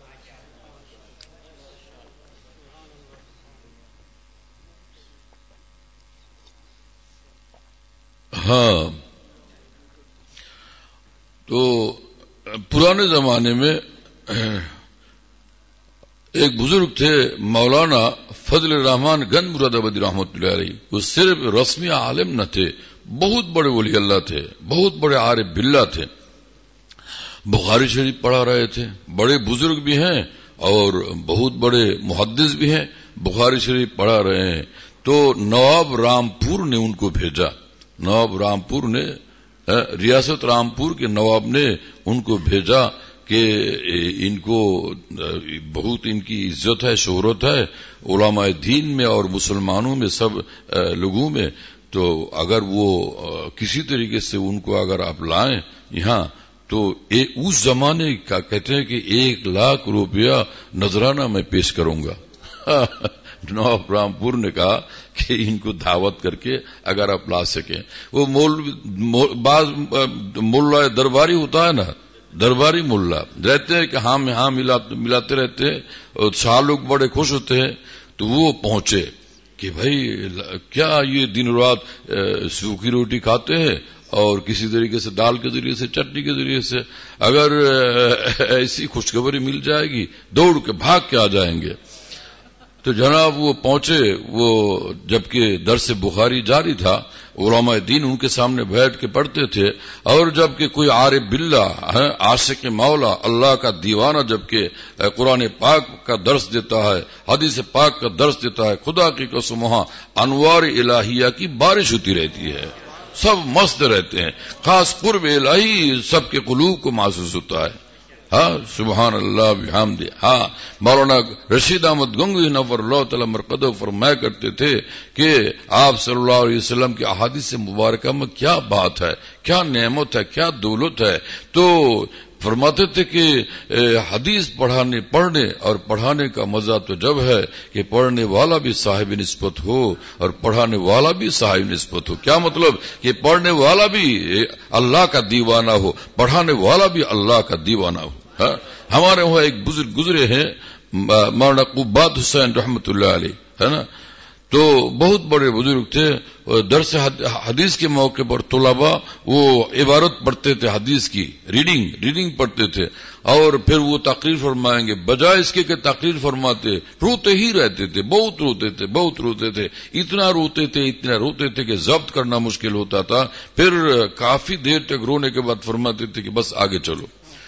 ہاں تو پرانے زمانے میں ایک بزرگ تھے مولانا فضل الرحمان گنج مراد آبادی رحمۃ اللہ علیہ. وہ صرف رسمی عالم نہ تھے, بہت بڑے ولی اللہ تھے, بہت بڑے عارف باللہ تھے. بخاری شریف پڑھا رہے تھے, بڑے بزرگ بھی ہیں اور بہت بڑے محدث بھی ہیں, بخاری شریف پڑھا رہے ہیں. تو نواب رامپور نے ان کو بھیجا, نواب رامپور نے, ریاست رامپور کے نواب نے ان کو بھیجا کہ ان کو بہت ان کی عزت ہے, شہرت ہے علماء دین میں اور مسلمانوں میں, سب لوگوں میں, تو اگر وہ کسی طریقے سے ان کو اگر آپ لائیں یہاں تو اس زمانے کا کہتے ہیں کہ 1,00,000 روپیہ نذرانہ میں پیش کروں گا. نواب رامپور نے کہا کہ ان کو دعوت کر کے اگر آپ لا سکیں. وہ بعض ملا درباری ہوتا ہے نا, درباری ملا رہتے ہیں کہ ہاں ملاتے رہتے ہیں, اور شاہ لوگ بڑے خوش ہوتے ہیں. تو وہ پہنچے کہ بھائی کیا یہ دن رات سوکھی روٹی کھاتے ہیں اور کسی طریقے سے دال کے ذریعے سے, چٹنی کے ذریعے سے, اگر ایسی خوشخبری مل جائے گی دوڑ کے بھاگ کے آ جائیں گے. تو جناب وہ پہنچے, وہ جبکہ درس بخاری جاری تھا, علماء دین ان کے سامنے بیٹھ کے پڑھتے تھے, اور جبکہ کوئی عارف باللہ عاشق مولا اللہ کا دیوانہ جبکہ قرآن پاک کا درس دیتا ہے, حدیث پاک کا درس دیتا ہے, خدا کی قسم وہاں انوار الہیہ کی بارش ہوتی رہتی ہے, سب مست رہتے ہیں, خاص قرب الہی سب کے قلوب کو محسوس ہوتا ہے. ہاں سبحان اللہ بحمدہ. ہاں مولانا رشید احمد گنگوی نور اللہ تعالی مرقدہ فرمایا کرتے تھے کہ آپ صلی اللہ علیہ وسلم کی احادیث مبارکہ میں کیا بات ہے, کیا نعمت ہے, کیا دولت ہے. تو فرماتے تھے کہ حدیث پڑھنے اور پڑھانے کا مزہ تو جب ہے کہ پڑھنے والا بھی صاحب نسبت ہو اور پڑھانے والا بھی صاحب نسبت ہو. کیا مطلب؟ کہ پڑھنے والا بھی اللہ کا دیوانہ ہو, پڑھانے والا بھی اللہ کا دیوانہ ہو. ہمارے وہاں ایک بزرگ گزرے ہیں مولانا قباد حسین رحمت اللہ علیہ, ہے نا, تو بہت بڑے بزرگ تھے. درس حدیث کے موقع پر طلباء وہ عبارت پڑھتے تھے, حدیث کی ریڈنگ پڑھتے تھے, اور پھر وہ تقریر فرمائیں گے. بجائے اس کے کہ تقریر فرماتے روتے ہی رہتے تھے, بہت روتے تھے, اتنا روتے تھے کہ ضبط کرنا مشکل ہوتا تھا. پھر کافی دیر تک رونے کے بعد فرماتے تھے کہ بس آگے چلو.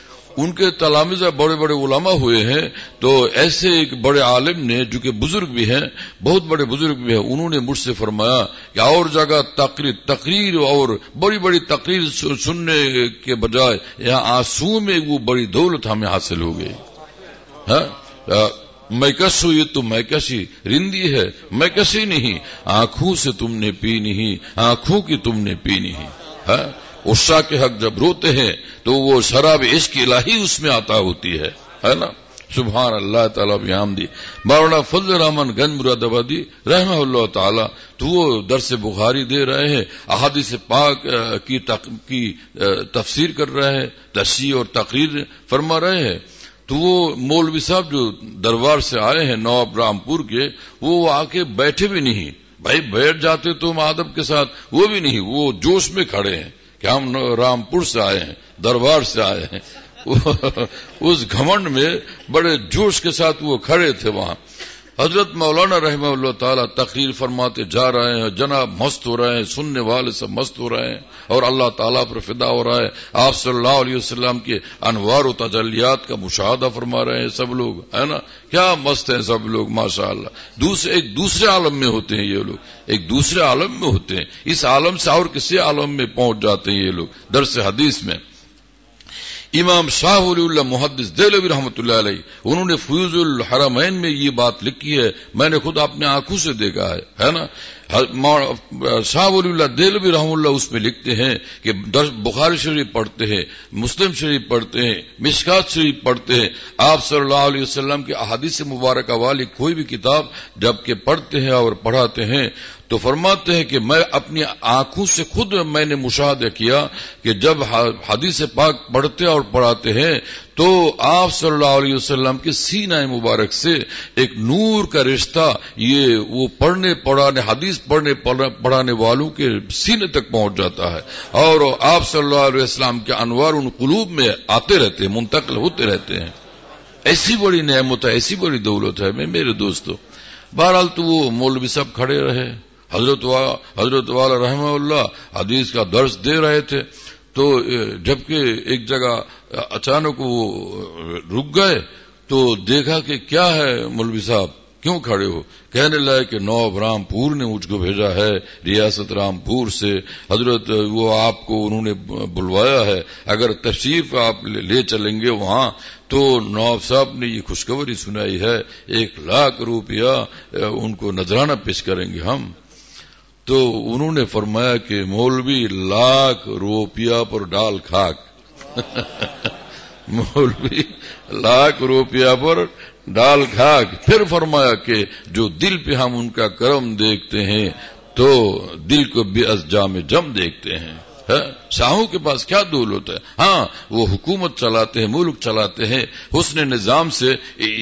ان کے تلامذہ بڑے بڑے علماء ہوئے ہیں. تو ایسے ایک بڑے عالم نے جو کہ بزرگ بھی ہیں, بہت بڑے بزرگ بھی ہیں, انہوں نے مجھ سے فرمایا کہ اور جگہ تقریر اور بڑی تقریر سننے کے بجائے یہاں آنسو میں وہ بڑی دولت ہمیں حاصل ہو گئی. میں کسو یہ تو میں کسی رندی ہے, میں کسی نہیں, آنکھوں سے تم نے پی نہیں, آنکھوں کی تم نے پی نہیں. عشاء کے حق جب روتے ہیں تو وہ شراب عشق الہی اس میں عطا ہوتی ہے نا. سبحان اللہ تعالیٰ بحمدہ. مولانا فضل الرحمان گنج مراد آبادی رحمہ اللہ تعالی, تو وہ درس بخاری دے رہے ہیں, احادیث پاک کی تفسیر کر رہے ہیں, تشریح اور تقریر فرما رہے ہیں. تو وہ مولوی صاحب جو دربار سے آئے ہیں نواب رامپور کے, وہ آ کے بیٹھے بھی نہیں. بھائی بیٹھ جاتے تو ادب کے ساتھ, وہ بھی نہیں, وہ جوش میں کھڑے ہیں کہ ہم رامپور سے آئے ہیں, دربار سے آئے ہیں. اس گھمنڈ میں بڑے جوش کے ساتھ وہ کھڑے تھے وہاں. حضرت مولانا رحمہ اللہ تعالیٰ تقریر فرماتے جا رہے ہیں, جناب مست ہو رہے ہیں, سننے والے سب مست ہو رہے ہیں اور اللہ تعالیٰ پر فدا ہو رہا ہے. آپ صلی اللہ علیہ وسلم کے انوار و تجلیات کا مشاہدہ فرما رہے ہیں سب لوگ, ہے نا. کیا مست ہیں سب لوگ ماشاءاللہ. ایک دوسرے عالم میں ہوتے ہیں یہ لوگ, ایک دوسرے عالم میں ہوتے ہیں. اس عالم سے اور کسی عالم میں پہنچ جاتے ہیں یہ لوگ. درس حدیث میں امام شاہ ولی اللہ محدث دہلوی رحمۃ اللہ علیہ انہوں نے فیوز الحرمین میں یہ بات لکھی ہے, میں نے خود اپنے آنکھوں سے دیکھا ہے نا. شاہ ولی اللہ دہلوی رحمۃ اللہ اس میں لکھتے ہیں کہ بخاری شریف پڑھتے ہیں, مسلم شریف پڑھتے ہیں, مشکات شریف پڑھتے ہیں. آپ صلی اللہ علیہ وسلم کے احادیث مبارکہ والی کوئی بھی کتاب جب کہ پڑھتے ہیں اور پڑھاتے ہیں تو فرماتے ہیں کہ میں اپنی آنکھوں سے خود میں نے مشاہدہ کیا کہ جب حدیث پاک پڑھتے اور پڑھاتے ہیں تو آپ صلی اللہ علیہ وسلم کے سینہ مبارک سے ایک نور کا رشتہ یہ وہ پڑھانے حدیث پڑھانے والوں کے سینے تک پہنچ جاتا ہے اور آپ صلی اللہ علیہ وسلم کے انوار ان قلوب میں آتے رہتے ہیں, منتقل ہوتے رہتے ہیں. ایسی بڑی نعمت ہے, ایسی بڑی دولت ہے میرے دوستو. بہرحال تو وہ مولوی صاحب کھڑے رہے, حضرت والا رحمہ اللہ حدیث کا درس دے رہے تھے تو جبکہ ایک جگہ اچانک وہ رک گئے تو دیکھا کہ کیا ہے مولوی صاحب کیوں کھڑے ہو. کہنے لگے کہ نواب رامپور نے مجھ کو بھیجا ہے, ریاست رامپور سے حضرت وہ آپ کو انہوں نے بلوایا ہے, اگر تشریف آپ لے چلیں گے وہاں تو نواب صاحب نے یہ خوشخبری سنائی ہے 1,00,000 روپیہ ان کو نذرانہ پیش کریں گے ہم. تو انہوں نے فرمایا کہ مولوی 1,00,000 روپیہ پر ڈال خاک مولوی 1,00,000 روپیہ پر ڈال خاک. پھر فرمایا کہ جو دل پہ ہم ان کا کرم دیکھتے ہیں تو دل کو بے از جام جم دیکھتے ہیں. شاہوں کے پاس کیا دولت ہے. ہاں وہ حکومت چلاتے ہیں, ملک چلاتے ہیں حسن نظام سے,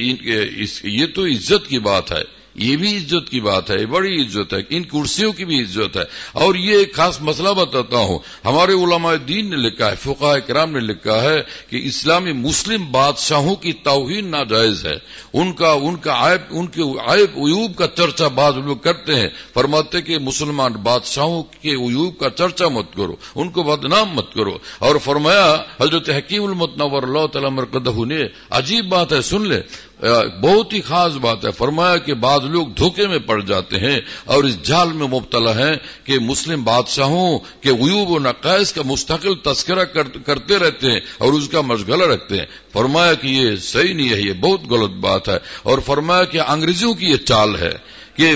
یہ تو عزت کی بات ہے, یہ بھی عزت کی بات ہے, بڑی عزت ہے. ان کرسیوں کی بھی عزت ہے. اور یہ ایک خاص مسئلہ بتاتا ہوں, ہمارے علماء دین نے لکھا ہے, فقہاء کرام نے لکھا ہے کہ اسلامی مسلم بادشاہوں کی توہین ناجائز ہے. ان کے عیب عیوب کا چرچا بعض لوگ کرتے ہیں, فرماتے کہ مسلمان بادشاہوں کے عیوب کا چرچا مت کرو, ان کو بدنام مت کرو. اور فرمایا حضرت حکیم المتنور اللہ تعالی مرقدہ نے, عجیب بات ہے سن لے, بہت ہی خاص بات ہے, فرمایا کہ بعض لوگ دھوکے میں پڑ جاتے ہیں اور اس جال میں مبتلا ہیں کہ مسلم بادشاہوں کے عیوب و نقائص کا مستقل تذکرہ کرتے رہتے ہیں اور اس کا مشغلہ رکھتے ہیں. فرمایا کہ یہ صحیح نہیں ہے, یہ بہت غلط بات ہے. اور فرمایا کہ انگریزوں کی یہ چال ہے کہ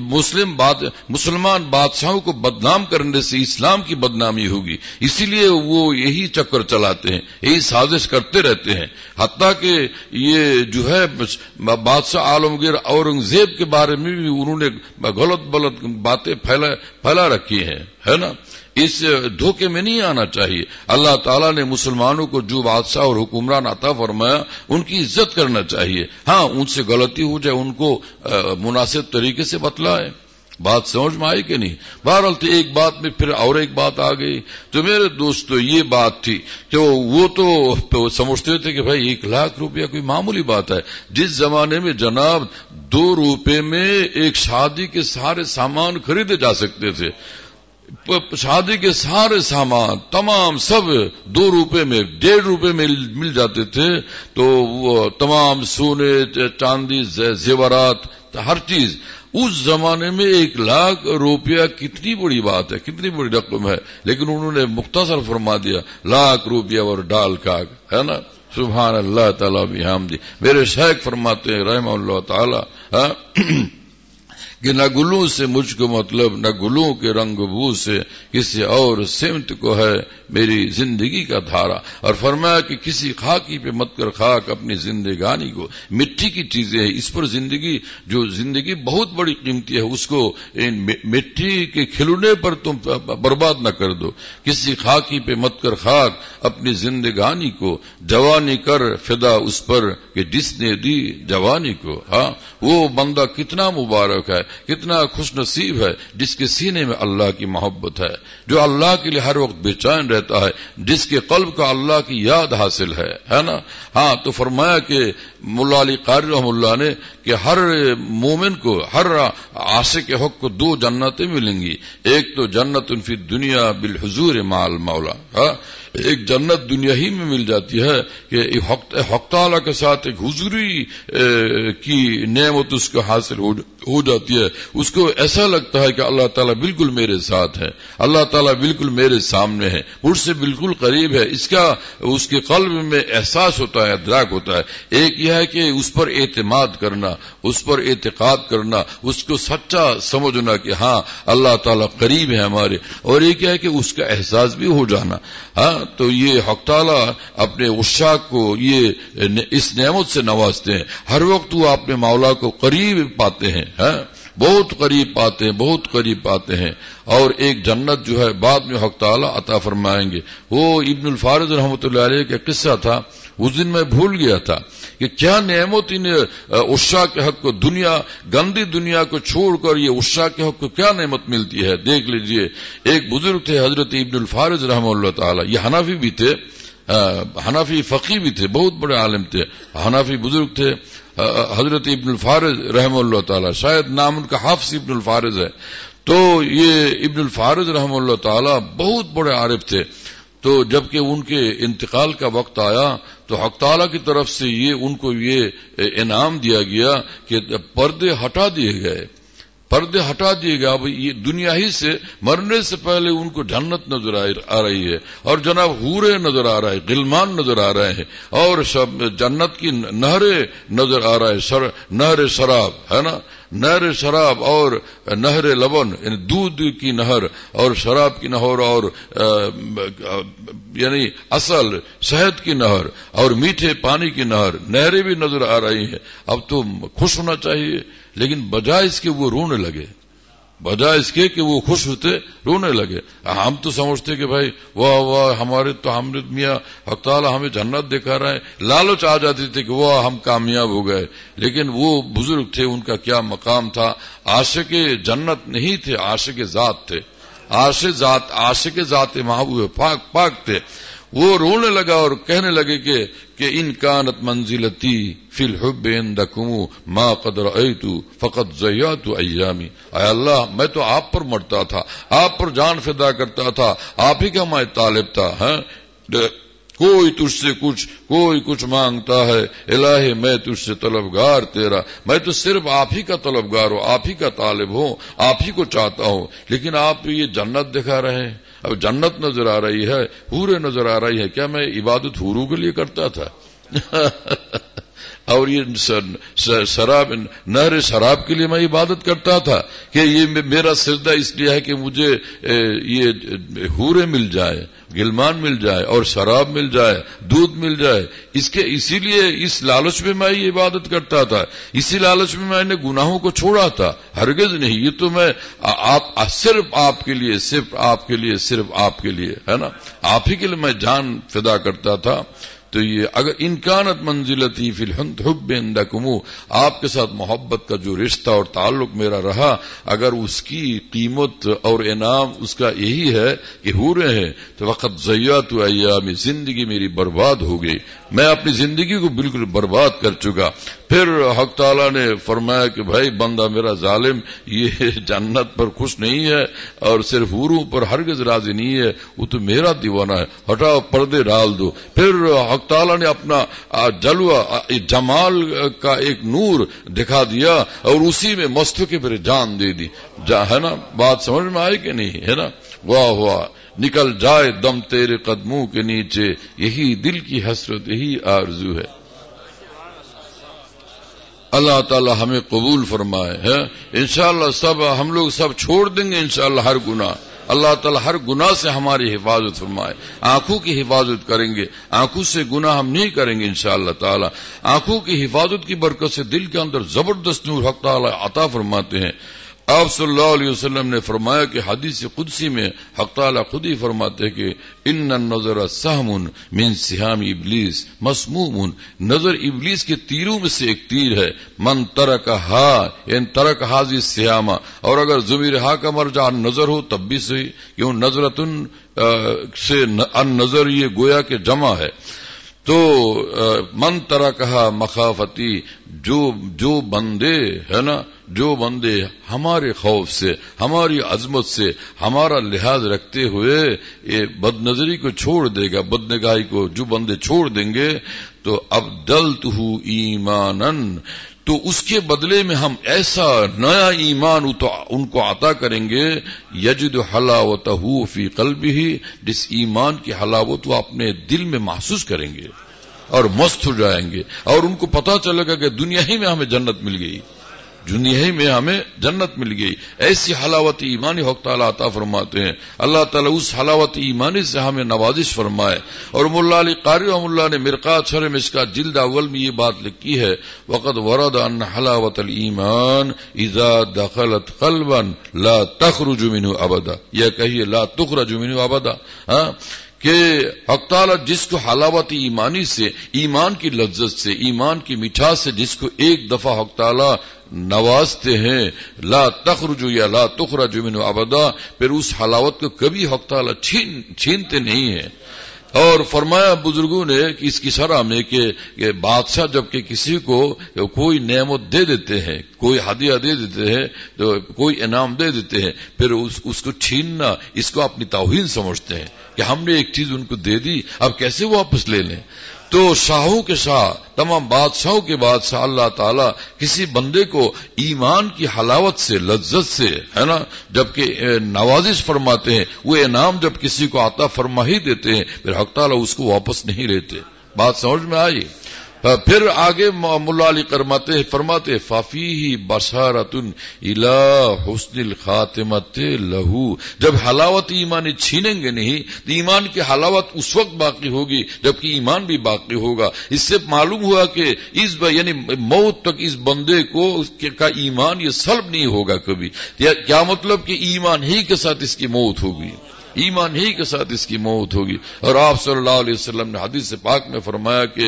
مسلمان بادشاہوں کو بدنام کرنے سے اسلام کی بدنامی ہوگی, اسی لیے وہ یہی چکر چلاتے ہیں, یہی سازش کرتے رہتے ہیں. حتیٰ کہ یہ جو ہے بادشاہ عالمگیر اورنگزیب کے بارے میں بھی انہوں نے غلط باتیں پھیلا رکھی ہیں, ہے نا. اس دھوکے میں نہیں آنا چاہیے. اللہ تعالیٰ نے مسلمانوں کو جو بادشاہ اور حکمران عطا فرمایا ان کی عزت کرنا چاہیے. ہاں ان سے غلطی ہو جائے ان کو مناسب طریقے سے بتلائے. بات سمجھ میں آئی کہ نہیں. بہرحال تو ایک بات میں پھر اور ایک بات آ گئی. تو میرے دوستو یہ بات تھی کہ وہ تو سمجھتے تھے کہ بھائی 1,00,000 روپیہ کوئی معمولی بات ہے. جس زمانے میں جناب 2 روپے میں ایک شادی کے سارے سامان خریدے جا سکتے تھے, شادی کے سارے سامان تمام سب 2 روپے میں 1.5 روپے میں مل جاتے تھے. تو وہ تمام سونے چاندی زیورات ہر چیز اس زمانے میں 1,00,000 روپیہ کتنی بڑی بات ہے, کتنی بڑی رقم ہے. لیکن انہوں نے مختصر فرما دیا 1,00,000 روپیہ اور ڈال کاغ, ہے نا. سبحان اللہ تعالیٰ بحمدہ. میرے شیخ فرماتے ہیں رحمہ اللہ تعالی کہ نہ گلوں سے مجھ کو مطلب, نہ گلوں کے رنگ بو سے کسی اور سمت کو ہے میری زندگی کا دھارا. اور فرمایا کہ کسی خاکی پہ مت کر خاک اپنی زندگانی کو. مٹی کی چیزیں ہیں, اس پر زندگی بہت بڑی قیمتی ہے, اس کو مٹی کے کھلونے پر تم برباد نہ کر دو. کسی خاکی پہ مت کر خاک اپنی زندگانی کو, جوانی کر فدا اس پر کہ جس نے دی جوانی کو. ہاں وہ بندہ کتنا مبارک ہے کتنا خوش نصیب ہے جس کے سینے میں اللہ کی محبت ہے، جو اللہ کے لیے ہر وقت بے چین رہتا ہے، جس کے قلب کا اللہ کی یاد حاصل ہے نا۔ ہاں تو فرمایا کہ مولا علی قاری رحم اللہ نے کہ ہر مومن کو، ہر عاشق حق کو دو جنتیں ملیں گی، ایک تو جنت فی دنیا بالحضور مع المولا، ایک جنت دنیا ہی میں مل جاتی ہے کہ حق تعالیٰ کے ساتھ ایک حضوری کی نعمت اس کو حاصل ہو جاتی ہے، اس کو ایسا لگتا ہے کہ اللہ تعالیٰ بالکل میرے ساتھ ہے، اللہ تعالیٰ بالکل میرے سامنے ہے، مجھ سے بالکل قریب ہے، اس کے قلب میں احساس ہوتا ہے، ادراک ہوتا ہے۔ ایک یہ ہے کہ اس پر اعتماد کرنا، اس پر اعتقاد کرنا، اس کو سچا سمجھنا کہ ہاں اللہ تعالیٰ قریب ہے ہمارے، اور ایک ہے کہ اس کا احساس بھی ہو جانا۔ ہاں تو یہ حق تعالیٰ اپنے عشاق کو یہ اس نعمت سے نوازتے ہیں، ہر وقت وہ اپنے مولا کو قریب پاتے ہیں، بہت قریب پاتے ہیں، بہت قریب پاتے ہیں۔ اور ایک جنت جو ہے بعد میں حق تعالیٰ عطا فرمائیں گے۔ وہ ابن الفارض رحمۃ اللہ علیہ کا قصہ تھا، اس دن میں بھول گیا تھا کہ کیا نعمت ان عشاق کے حق کو، دنیا گندی دنیا کو چھوڑ کر یہ عشاق کے حق کو کیا نعمت ملتی ہے۔ دیکھ لیجئے، ایک بزرگ تھے حضرت ابن الفارض رحمہ اللہ تعالی، یہ حنفی بھی تھے، حنفی فقی بھی تھے، بہت بڑے عالم تھے، حنفی بزرگ تھے حضرت ابن الفارض رحمہ اللہ تعالی، شاید نام ان کا حافظ ابن الفارض ہے۔ تو یہ ابن الفارض رحمہ اللہ تعالی بہت بڑے عارف تھے۔ تو جبکہ ان کے انتقال کا وقت آیا تو حق تعالیٰ کی طرف سے ان کو یہ انعام دیا گیا کہ پردے ہٹا دیے گئے، پردے ہٹا دیے گئے۔ اب یہ دنیا ہی سے مرنے سے پہلے ان کو جنت نظر آ رہی ہے، اور جناب حورے نظر آ رہا ہے، غلمان نظر آ رہے ہیں، اور جنت کی نہریں نظر آ رہا ہے، نہر شراب ہے نا، نہر شراب اور نہر لبن، یعنی دودھ کی نہر اور شراب کی نہر، اور یعنی اصل شہد کی نہر اور میٹھے پانی کی نہر، نہریں بھی نظر آ رہی ہیں۔ اب تو خوش ہونا چاہیے، لیکن بجائے اس کے وہ رونے لگے، بجائے اس کے کہ وہ خوش ہوتے رونے لگے۔ ہم تو سمجھتے کہ بھائی واہ واہ، ہمارے تو ہم میاں حق تعالیٰ ہمیں جنت دکھا رہے ہیں، لالچ آ جاتی تھی کہ واہ ہم کامیاب ہو گئے۔ لیکن وہ بزرگ تھے، ان کا کیا مقام تھا، عاشق جنت نہیں تھے، عاشق ذات تھے، عاشق ذات محبوب پاک تھے۔ وہ رونے لگا اور کہنے لگے کہ ان کانت منزلتی فی الحب عندکم ما قد رأیت فقد ضیعت ایامی۔ اے اللہ، میں تو آپ پر مرتا تھا، آپ پر جان فدا کرتا تھا، آپ ہی کا میں طالب تھا۔ کوئی تجھ سے کوئی کچھ مانگتا ہے، الہی میں تجھ سے طلبگار تیرا، میں تو صرف آپ ہی کا طلبگار ہوں، آپ ہی کا طالب ہوں، آپ ہی کو چاہتا ہوں۔ لیکن آپ یہ جنت دکھا رہے ہیں، اب جنت نظر آ رہی ہے، حوریں نظر آ رہی ہے، کیا میں عبادت حوروں کے لیے کرتا تھا؟ اور یہ شراب، نہر شراب کے لیے میں عبادت کرتا تھا کہ یہ میرا سجدہ اس لیے ہے کہ مجھے یہ حوریں مل جائے، غلمان مل جائے، اور شراب مل جائے، دودھ مل جائے، اسی لیے اس لالچ میں میں یہ عبادت کرتا تھا، اسی لالچ میں نے گناہوں کو چھوڑا تھا، ہرگز نہیں۔ یہ تو میں صرف آپ کے لیے، صرف آپ کے لیے، صرف آپ کے لیے، ہے نا، آپ ہی کے لیے میں جان فدا کرتا تھا۔ تو یہ اگر انکانت منزلتی فی الحب عندکم، آپ کے ساتھ محبت کا جو رشتہ اور تعلق میرا رہا، اگر اس کی قیمت اور انعام اس کا یہی ہے کہ حوریں ہیں، تو وقت ضیعت ایامی، زندگی میری برباد ہو گئی، میں اپنی زندگی کو بالکل برباد کر چکا۔ پھر حق تعالیٰ نے فرمایا کہ بھائی بندہ میرا ظالم یہ جنت پر خوش نہیں ہے اور صرف حوروں پر ہرگز راضی نہیں ہے، وہ تو میرا دیوانہ ہے، ہٹاؤ پردے ڈال دو۔ پھر حق تعالیٰ نے اپنا جلوہ جمال کا ایک نور دکھا دیا اور اسی میں مست کے پھر جان دے دی، ہے نا، بات سمجھ میں آئی کہ نہیں، ہے نا؟ واہ واہ، نکل جائے دم تیرے قدموں کے نیچے، یہی دل کی حسرت، یہی آرزو ہے۔ اللہ تعالی ہمیں قبول فرمائے ہے، انشاءاللہ سب ہم لوگ سب چھوڑ دیں گے انشاءاللہ ہر گناہ، اللہ تعالی ہر گناہ سے ہماری حفاظت فرمائے، آنکھوں کی حفاظت کریں گے، آنکھوں سے گناہ ہم نہیں کریں گے انشاءاللہ تعالی، آنکھوں کی حفاظت کی برکت سے دل کے اندر زبردست نور حق تعالی عطا فرماتے ہیں۔ آپ صلی اللہ علیہ وسلم نے فرمایا کہ حدیث قدسی میں حق تعالیٰ خود ہی فرماتے کہ ان النظر سہم من سہام ابلیس مسموم، نظر ابلیس کے تیروں میں سے ایک تیر ہے، من ترکہا ان ترک حاضی سیامہ، اور اگر ضمیر ہا کا مرجع نظر ہو تب بھی صحیح، کیوں نظرتن سے ان نظر یہ گویا کہ جمع ہے، تو من ترکہا مخافتی، جو بندے ہے نا، جو بندے ہمارے خوف سے، ہماری عظمت سے، ہمارا لحاظ رکھتے ہوئے یہ بد نظری کو چھوڑ دے گا، بد نگاہی کو جو بندے چھوڑ دیں گے، تو ابدلتہ ایمانن، تو اس کے بدلے میں ہم ایسا نیا ایمان ان کو عطا کریں گے، یجد حلاوتہ فی قلبہ، جس ایمان کی حلاوت وہ اپنے دل میں محسوس کریں گے اور مست ہو جائیں گے، اور ان کو پتا چلے گا کہ دنیا ہی میں ہمیں جنت مل گئی، دنیا ہی میں ہمیں جنت مل گئی۔ ایسی حلاوت ایمانی حق تعالیٰ عطا فرماتے ہیں۔ اللہ تعالیٰ اس حلاوت ایمانی سے ہمیں نوازش فرمائے۔ اور مولا علی قاری رحمہ اللہ نے مرقات شرح مشکات جلد اول میں یہ بات لکھی ہے، وقد ورد ان حلاوت الایمان اذا دخلت قلبا لا تخرج منه ابدا، یا کہیے لا تخرج منه ابدا، کہ حق تعالیٰ جس کو حلاوت ایمانی سے، ایمان کی لذت سے، ایمان کی مٹھاس سے جس کو ایک دفعہ حق تعالیٰ نوازتے ہیں، لا تخرج یا لا تخرج منه ابدا، پھر اس حلاوت کو کبھی حق تعالیٰ چھینتے نہیں ہیں۔ اور فرمایا بزرگوں نے کہ اس کی شرح میں کہ بادشاہ جب کہ کسی کو کوئی نعمت دے دیتے ہیں، کوئی ہدیہ دے دیتے ہیں، تو کوئی انعام دے دیتے ہیں، پھر اس کو چھیننا، اس کو اپنی توہین سمجھتے ہیں کہ ہم نے ایک چیز ان کو دے دی، اب کیسے واپس لے لیں۔ تو شاہوں کے شاہ، تمام بادشاہوں کے بادشاہ اللہ تعالیٰ کسی بندے کو ایمان کی حلاوت سے، لذت سے، ہے نا، جبکہ نوازش فرماتے ہیں، وہ انعام جب کسی کو عطا فرما ہی دیتے ہیں، پھر حق تعالیٰ اس کو واپس نہیں لیتے۔ بات سمجھ میں آئی؟ پھر آگے مولا علی فرماتے فافیہ بشارۃ الی حسن الخاتمۃ لہو، جب حلاوت ایمانی چھینیں گے نہیں تو ایمان کی حلاوت اس وقت باقی ہوگی جبکہ ایمان بھی باقی ہوگا۔ اس سے معلوم ہوا کہ یعنی موت تک اس بندے کو کا ایمان یہ سلب نہیں ہوگا کبھی۔ کیا مطلب کہ ایمان ہی کے ساتھ اس کی موت ہوگی، ایمان ہی کے ساتھ اس کی موت ہوگی۔ اور آپ صلی اللہ علیہ وسلم نے حدیث پاک میں فرمایا کہ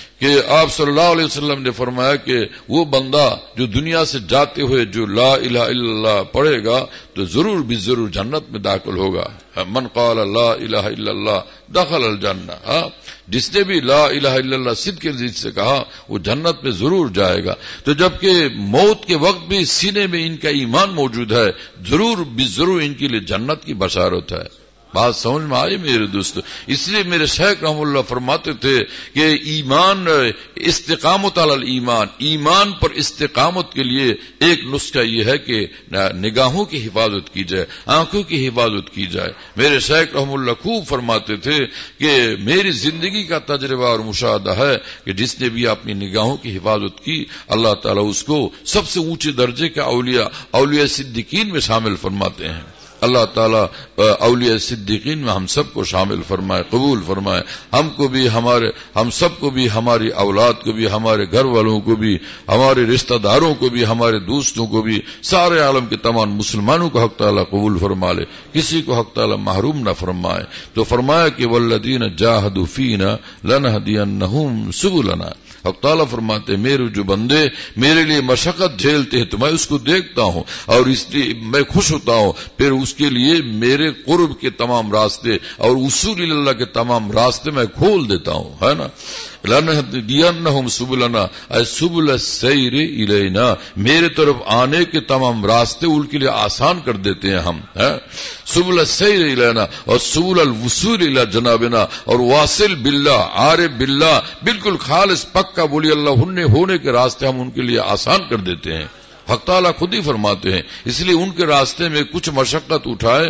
آپ صلی اللہ علیہ وسلم نے فرمایا کہ وہ بندہ جو دنیا سے جاتے ہوئے جو لا الہ الا اللہ پڑھے گا تو ضرور بھی ضرور جنت میں داخل ہوگا۔ من قال لا الہ الا اللہ دخل الجنہ، جس نے بھی لا الہ الا اللہ صدق کے ذکر سے کہا وہ جنت میں ضرور جائے گا۔ تو جبکہ موت کے وقت بھی سینے میں ان کا ایمان موجود ہے، ضرور بھی ضرور ان کے لیے جنت کی بشارت ہے۔ بات سمجھ میں آئی میرے دوست؟ اس لیے میرے شیخ رحم اللہ فرماتے تھے کہ ایمان، استقامت علی الایمان، ایمان پر استقامت کے لیے ایک نسخہ یہ ہے کہ نگاہوں کی حفاظت کی جائے، آنکھوں کی حفاظت کی جائے۔ میرے شیخ رحم اللہ خوب فرماتے تھے کہ میری زندگی کا تجربہ اور مشاہدہ ہے کہ جس نے بھی اپنی نگاہوں کی حفاظت کی، اللہ تعالیٰ اس کو سب سے اونچے درجے کے اولیاء صدیقین میں شامل فرماتے ہیں۔ اللہ تعالیٰ اولیاء صدیقین میں ہم سب کو شامل فرمائے، قبول فرمائے، ہم سب کو بھی، ہماری اولاد کو بھی، ہمارے گھر والوں کو بھی، ہمارے رشتہ داروں کو بھی، ہمارے دوستوں کو بھی، سارے عالم کے تمام مسلمانوں کو حق تعالیٰ قبول فرما لے، کسی کو حق تعالیٰ محروم نہ فرمائے۔ تو فرمایا کہ والذین جاہدوا فینا لنہدینہم سبلنا، حق تعالیٰ فرماتے میرے جو بندے میرے لیے مشقت جھیلتے ہیں تو میں اس کو دیکھتا ہوں اور اس لیے میں خوش ہوتا ہوں، پھر اس کے لیے میرے قرب کے تمام راستے اور اصول اللہ کے تمام راستے میں کھول دیتا ہوں، ہے نا۔ لنہدینہم سبلنا اے سبل السیر الینا، میرے طرف آنے کے تمام راستے ان کے لیے آسان کر دیتے ہیں ہم، سبل السیر الینا اور سبل الوصول الی جنابنا، اور واصل باللہ، عارف باللہ، بالکل خالص پکا بولی اللہ ہونے کے راستے ہم ان کے لیے آسان کر دیتے ہیں۔ حق تعالیٰ خود ہی فرماتے ہیں، اس لیے ان کے راستے میں کچھ مشقت اٹھائے،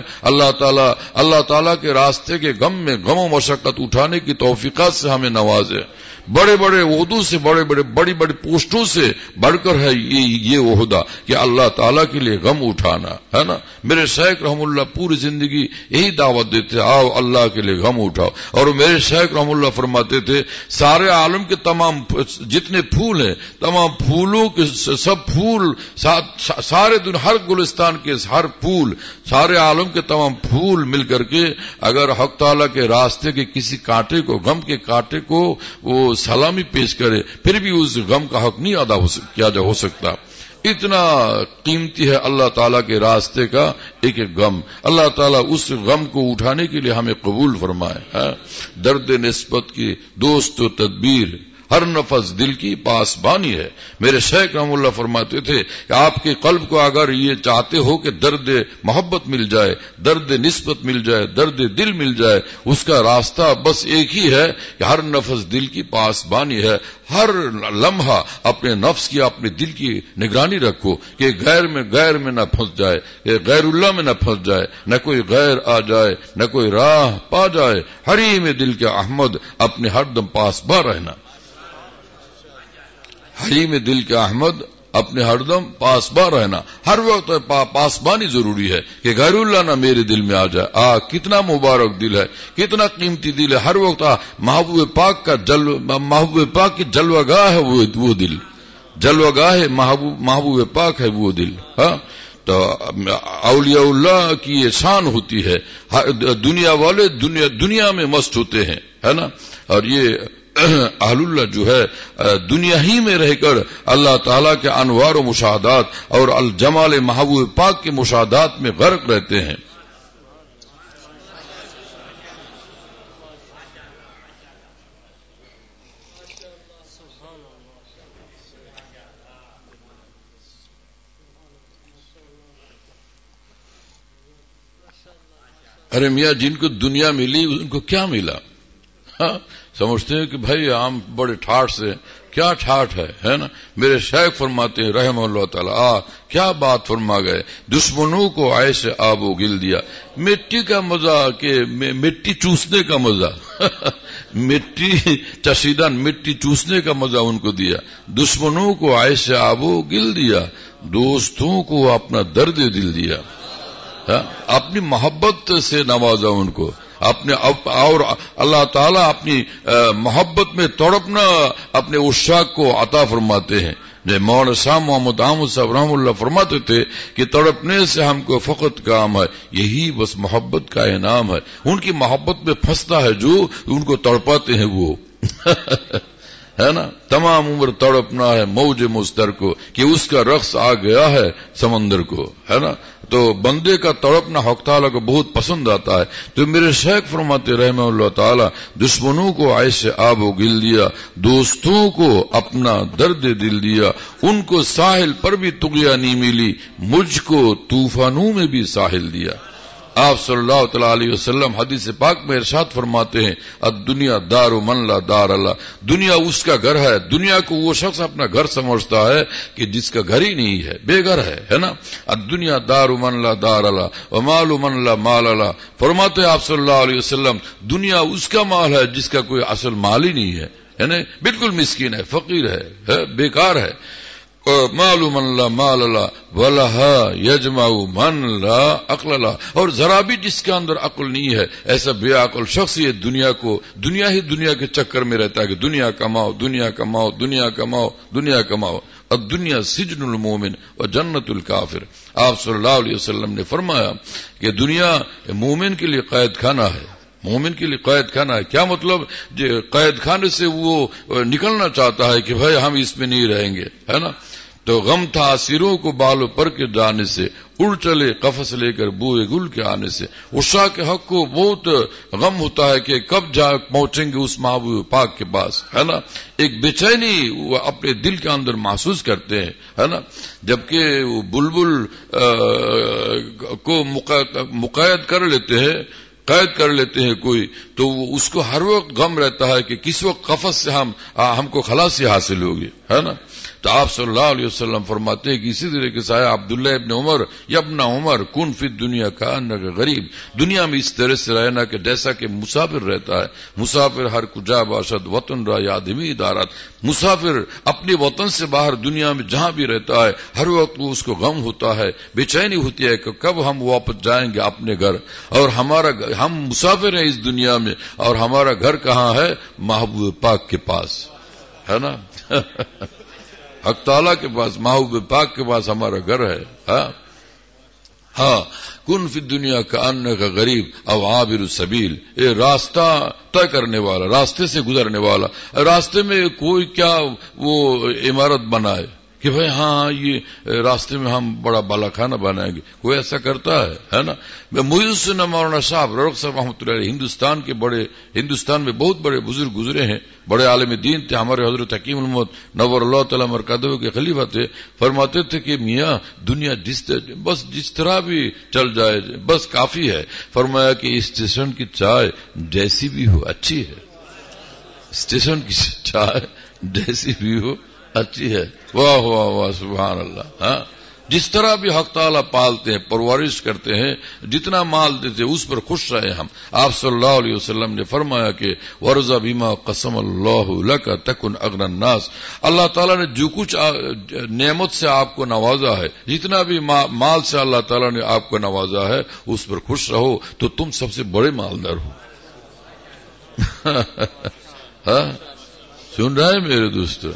اللہ تعالیٰ کے راستے کے غم و مشقت اٹھانے کی توفیقات سے ہمیں نوازے۔ بڑے بڑے عہدوں سے بڑی بڑی پوسٹوں سے بڑھ کر ہے یہ عہدہ کہ اللہ تعالیٰ کے لیے غم اٹھانا ہے نا. میرے شیخ رحم اللہ پوری زندگی یہی دعوت دیتے آؤ اللہ کے لیے غم اٹھاؤ. اور میرے شیخ رحم اللہ فرماتے تھے سارے عالم کے تمام جتنے پھول ہیں تمام پھولوں کے سب پھول سارے دن ہر گلستان کے ہر پھول سارے عالم کے تمام پھول مل کر کے اگر حق تعالیٰ کے راستے کے کسی کانٹے کو غم کے کانٹے کو وہ سلامی پیش کرے پھر بھی اس غم کا حق نہیں ادا کیا جا ہو سکتا. اتنا قیمتی ہے اللہ تعالیٰ کے راستے کا ایک غم. اللہ تعالیٰ اس غم کو اٹھانے کے لیے ہمیں قبول فرمائے. درد نسبت کی دوست و تدبیر ہر نفس دل کی پاسبانی ہے. میرے شیخ رحم اللہ فرماتے تھے کہ آپ کے قلب کو اگر یہ چاہتے ہو کہ درد محبت مل جائے درد نسبت مل جائے درد دل مل جائے اس کا راستہ بس ایک ہی ہے کہ ہر نفس دل کی پاسبانی ہے. ہر لمحہ اپنے نفس کی اپنے دل کی نگرانی رکھو کہ غیر میں نہ پھنس جائے کہ غیر اللہ میں نہ پھنس جائے نہ کوئی غیر آ جائے نہ کوئی راہ پا جائے. حریم دل کے احمد اپنے ہر دم پاسباں رہنا. حریم دل کے احمد اپنے ہر دم پاسباں رہنا. ہر وقت پاسبانی ضروری ہے کہ غیر اللہ نہ میرے دل میں آ جائے. کتنا مبارک دل ہے کتنا قیمتی دل ہے. ہر وقت محبوب پاک کی جلوہ گاہ ہے وہ دل. جلوہ گاہ محبوب پاک ہے وہ دل. تو اولیاء اللہ کی یہ شان ہوتی ہے. دنیا والے دنیا میں مست ہوتے ہیں ہے نا. اور یہ اہل اللہ جو ہے دنیا ہی میں رہ کر اللہ تعالیٰ کے انوار و مشاہدات اور الجمال محبوب پاک کے مشاہدات میں غرق رہتے ہیں. ارے میاں جن کو دنیا ملی ان کو کیا ملا. سمجھتے ہیں کہ بھائی ہم بڑے ٹھاٹ سے کیا ٹھاٹ ہے نا. میرے شیخ فرماتے ہیں رحمہ اللہ تعالیٰ کیا بات فرما گئے. دشمنوں کو ایسے آب و گل دیا. مٹی کا مزہ کہ مٹی چوسنے کا مزہ مٹی چشیدہ مٹی چوسنے کا مزہ ان کو دیا. دشمنوں کو ایسے آب و گل دیا دوستوں کو اپنا درد دل دیا. اپنی محبت سے نوازا ان کو اپنے اور اللہ تعالیٰ اپنی محبت میں تڑپنا اپنے عشاق کو عطا فرماتے ہیں. مولانا شاہ محمد احمد صاحب رحم اللہ فرماتے تھے کہ تڑپنے سے ہم کو فقط کام ہے یہی بس محبت کا انعام ہے. ان کی محبت میں پھنستا ہے جو ان کو تڑپاتے ہیں وہ ہے نا. تمام عمر تڑپنا ہے موج مستر کو کہ اس کا رقص آ گیا ہے سمندر کو ہے نا. تو بندے کا تڑپنا حق تعالیٰ کو بہت پسند آتا ہے. تو میرے شیخ فرماتے رحمہ اللہ تعالیٰ دشمنوں کو ایسے آب و گل دیا دوستوں کو اپنا درد دل دیا. ان کو ساحل پر بھی طغیانی ملی مجھ کو طوفانوں میں بھی ساحل دیا. آپ صلی اللہ تعالی علیہ وسلم حدیث پاک میں ارشاد فرماتے ہیں الدنیا دار من لا دار اللہ. دنیا اس کا گھر ہے. دنیا کو وہ شخص اپنا گھر سمجھتا ہے کہ جس کا گھر ہی نہیں ہے بے گھر ہے نا. الدنیا دار من لا دار اللہ ومال من لا مال اللہ. فرماتے ہیں آپ صلی اللہ علیہ وسلم دنیا اس کا مال ہے جس کا کوئی اصل مال ہی نہیں ہے نا. بالکل مسکین ہے فقیر ہے بیکار ہے. مال من لا مال اللہ ولہا یجمع من لا عقل لا. اور ذرا بھی جس کے اندر عقل نہیں ہے ایسا بے عقل شخص یہ دنیا کے چکر میں رہتا ہے کہ دنیا کماؤ دنیا کماؤ دنیا کماؤ دنیا کماؤ. الدنیا سجن المومن و جنت الکافر. آپ صلی اللہ علیہ وسلم نے فرمایا کہ دنیا مومن کے لیے قید خانہ ہے. مومن کے لیے قید خانہ ہے. کیا مطلب قید خانے سے وہ نکلنا چاہتا ہے کہ بھائی ہم اس میں نہیں رہیں گے ہے نا. تو غم تھا اسیروں کو بالوں پر کے جانے سے اڑ چلے قفس لے کر بوئے گل کے آنے سے. عشاق کے حق کو بہت غم ہوتا ہے کہ کب جا پہنچیں گے اس محبوب پاک کے پاس ہے نا. ایک بے چینی وہ اپنے دل کے اندر محسوس کرتے ہیں ہے نا. جبکہ وہ بلبل کو مقید کر لیتے ہیں کوئی تو اس کو ہر وقت غم رہتا ہے کہ کس وقت قفس سے ہم کو خلاصی حاصل ہوگی ہے نا. تو تو آپ صلی اللہ علیہ وسلم فرماتے ہیں کہ اسی طریقے سے عبداللہ ابن عمر یا ابن عمر کن فی دنیا کا انک غریب، دنیا میں اس طرح سے رہنا کہ جیسا کہ مسافر رہتا ہے. مسافر ہر کجا باشد وطن را یادمی دارات، مسافر اپنے وطن سے باہر دنیا میں جہاں بھی رہتا ہے ہر وقت وہ اس کو غم ہوتا ہے، بے چینی ہوتی ہے کہ کب ہم واپس جائیں گے اپنے گھر. اور ہم مسافر ہیں اس دنیا میں، اور ہمارا گھر کہاں ہے؟ محبوب پاک کے پاس ہے نا. حق تعالیٰ کے پاس، محبوب پاک کے پاس ہمارا گھر ہے. ہاں کن فی دنیا کا انک غریب او عابر السبیل، اے راستہ طے کرنے والا، راستے سے گزرنے والا. راستے میں کوئی کیا وہ عمارت بنائے کہ بھئی ہاں یہ راستے میں ہم بڑا بالا خانہ بنائیں گے، کوئی ایسا کرتا ہے نا. محدث مولانا صاحب رڑک صاحب رحمۃ اللہ علیہ ہندوستان میں بہت بڑے بزرگ گزرے ہیں، بڑے عالم دین تھے. ہمارے حضرت حکیم الموت نور اللہ تعالی مرکزہ کے خلیفہ تھے. فرماتے تھے کہ میاں دنیا جس طرح بھی چل جائے بس کافی ہے. فرمایا کہ اسٹیشن کی چائے جیسی بھی ہو اچھی ہے، اسٹیشن کی چائے جیسی بھی ہو اچھی ہے. واہ واہ واہ سبحان اللہ. ہاں جس طرح بھی حق تعالیٰ پالتے ہیں، پرورش کرتے ہیں، جتنا مال دیتے اس پر خوش رہے ہم. آپ صلی اللہ علیہ وسلم نے فرمایا کہ ورضا بما قسم اللہ لک تکن اغنى الناس، اللہ تعالیٰ نے جو کچھ نعمت سے آپ کو نوازا ہے، جتنا بھی مال سے اللہ تعالیٰ نے آپ کو نوازا ہے اس پر خوش رہو تو تم سب سے بڑے مالدار ہو. ہاں سن رہے ہیں میرے دوستو؟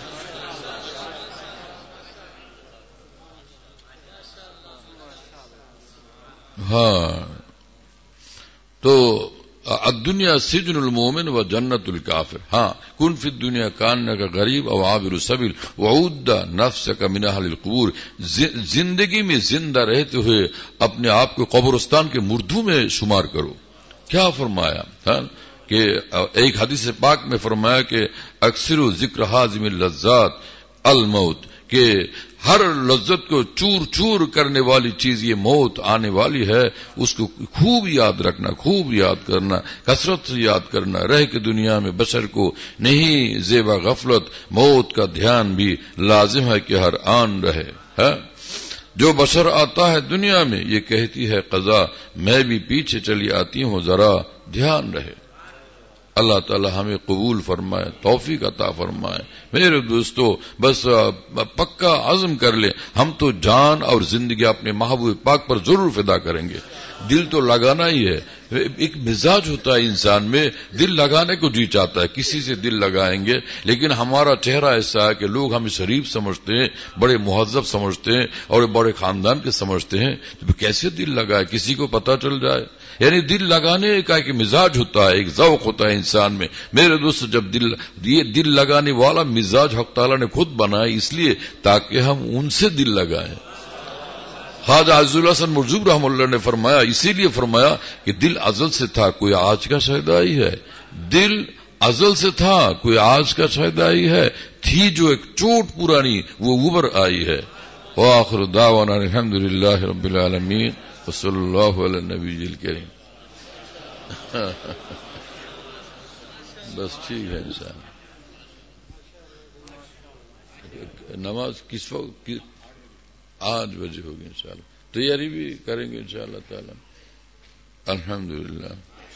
ہاں تو الدنیا سجن المومن و جنت الکافر. ہاں کن فی الدنیا کانک غریب او عابر السبیل وعد نفسک من اہل القبور، زندگی میں زندہ رہتے ہوئے اپنے آپ کو قبرستان کے مردوں میں شمار کرو. کیا فرمایا کہ ایک حدیث پاک میں فرمایا کہ اکثر ذکر حازم اللذات الموت، کہ ہر لذت کو چور چور کرنے والی چیز یہ موت آنے والی ہے، اس کو خوب یاد رکھنا، خوب یاد کرنا، کثرت سے یاد کرنا. رہ کے دنیا میں بشر کو نہیں زیبا غفلت، موت کا دھیان بھی لازم ہے کہ ہر آن رہے. جو بشر آتا ہے دنیا میں یہ کہتی ہے قضا میں بھی پیچھے چلی آتی ہوں، ذرا دھیان رہے. اللہ تعالی ہمیں قبول فرمائے، توفیق عطا فرمائے. میرے دوستو بس پکا عزم کر لیں، ہم تو جان اور زندگی اپنے محبوب پاک پر ضرور فدا کریں گے. دل تو لگانا ہی ہے. ایک مزاج ہوتا ہے انسان میں، دل لگانے کو جی چاہتا ہے، کسی سے دل لگائیں گے، لیکن ہمارا چہرہ ایسا ہے کہ لوگ ہمیں شریف سمجھتے ہیں، بڑے مہذب سمجھتے ہیں اور بڑے خاندان کے سمجھتے ہیں. تو کیسے دل لگائے کسی کو پتہ چل جائے؟ یعنی دل لگانے کا ایک مزاج ہوتا ہے، ایک ذوق ہوتا ہے انسان میں. میرے دوست جب یہ دل لگانے والا مزاج حق تعالیٰ نے خود بنایا اس لیے تاکہ ہم ان سے دل لگائیں. خواجہ عز الحسن مرزوق رحم اللہ نے فرمایا، اسی لیے فرمایا کہ دل ازل سے تھا کوئی آج کا شاید آئی ہے. دل ازل سے تھا کوئی آج کا شاید آئی ہے، تھی جو ایک چوٹ پرانی وہ ابھر آئی ہے. وآخر دعوانا الحمدللہ رب العالمین وصلی اللہ علی النبی الکریم. بس ٹھیک ہے انشاءاللہ. نماز کس وقت 8 بجے ہوگی انشاءاللہ. تیاری بھی کریں گے انشاءاللہ تعالی. الحمدللہ.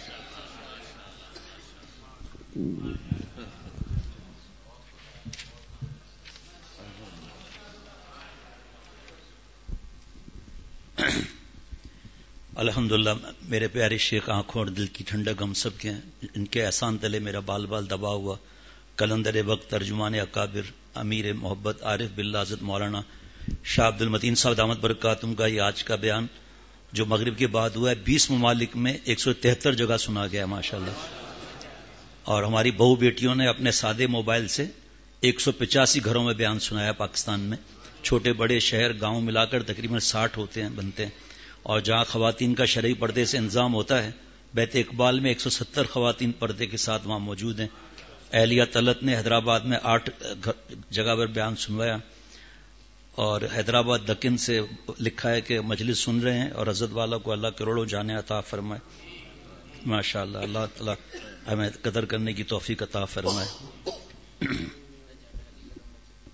الحمدللہ میرے پیارے شیخ آنکھوں اور دل کی ٹھنڈک ہم سب کے ہیں. ان کے احسان تلے میرا بال بال دبا ہوا کلندر وقت ترجمان اکابر امیر محبت عارف باللہ حضرت مولانا شاہ عبد المتین صاحب دامت برکاتہم کا یہ آج کا بیان جو مغرب کے بعد ہوا ہے 20 ممالک میں 173 جگہ سنا گیا ماشاءاللہ. اور ہماری بہو بیٹیوں نے اپنے سادے موبائل سے 185 گھروں میں بیان سنایا پاکستان میں. چھوٹے بڑے شہر گاؤں ملا کر تقریباً 60 ہوتے ہیں بنتے ہیں. اور جہاں خواتین کا شرعی پردے سے انضام ہوتا ہے بیت اقبال میں 170 خواتین پردے کے ساتھ وہاں موجود ہیں. اہلیہ طلعت نے حیدرآباد میں 8 جگہ پر بیان سنوایا. اور حیدرآباد دکن سے لکھا ہے کہ مجلس سن رہے ہیں اور حضرت والا کو اللہ کروڑوں جانے عطا فرمائے. ماشاءاللہ اللہ تعالیٰ ہمیں قدر کرنے کی توفیق عطا فرمائے.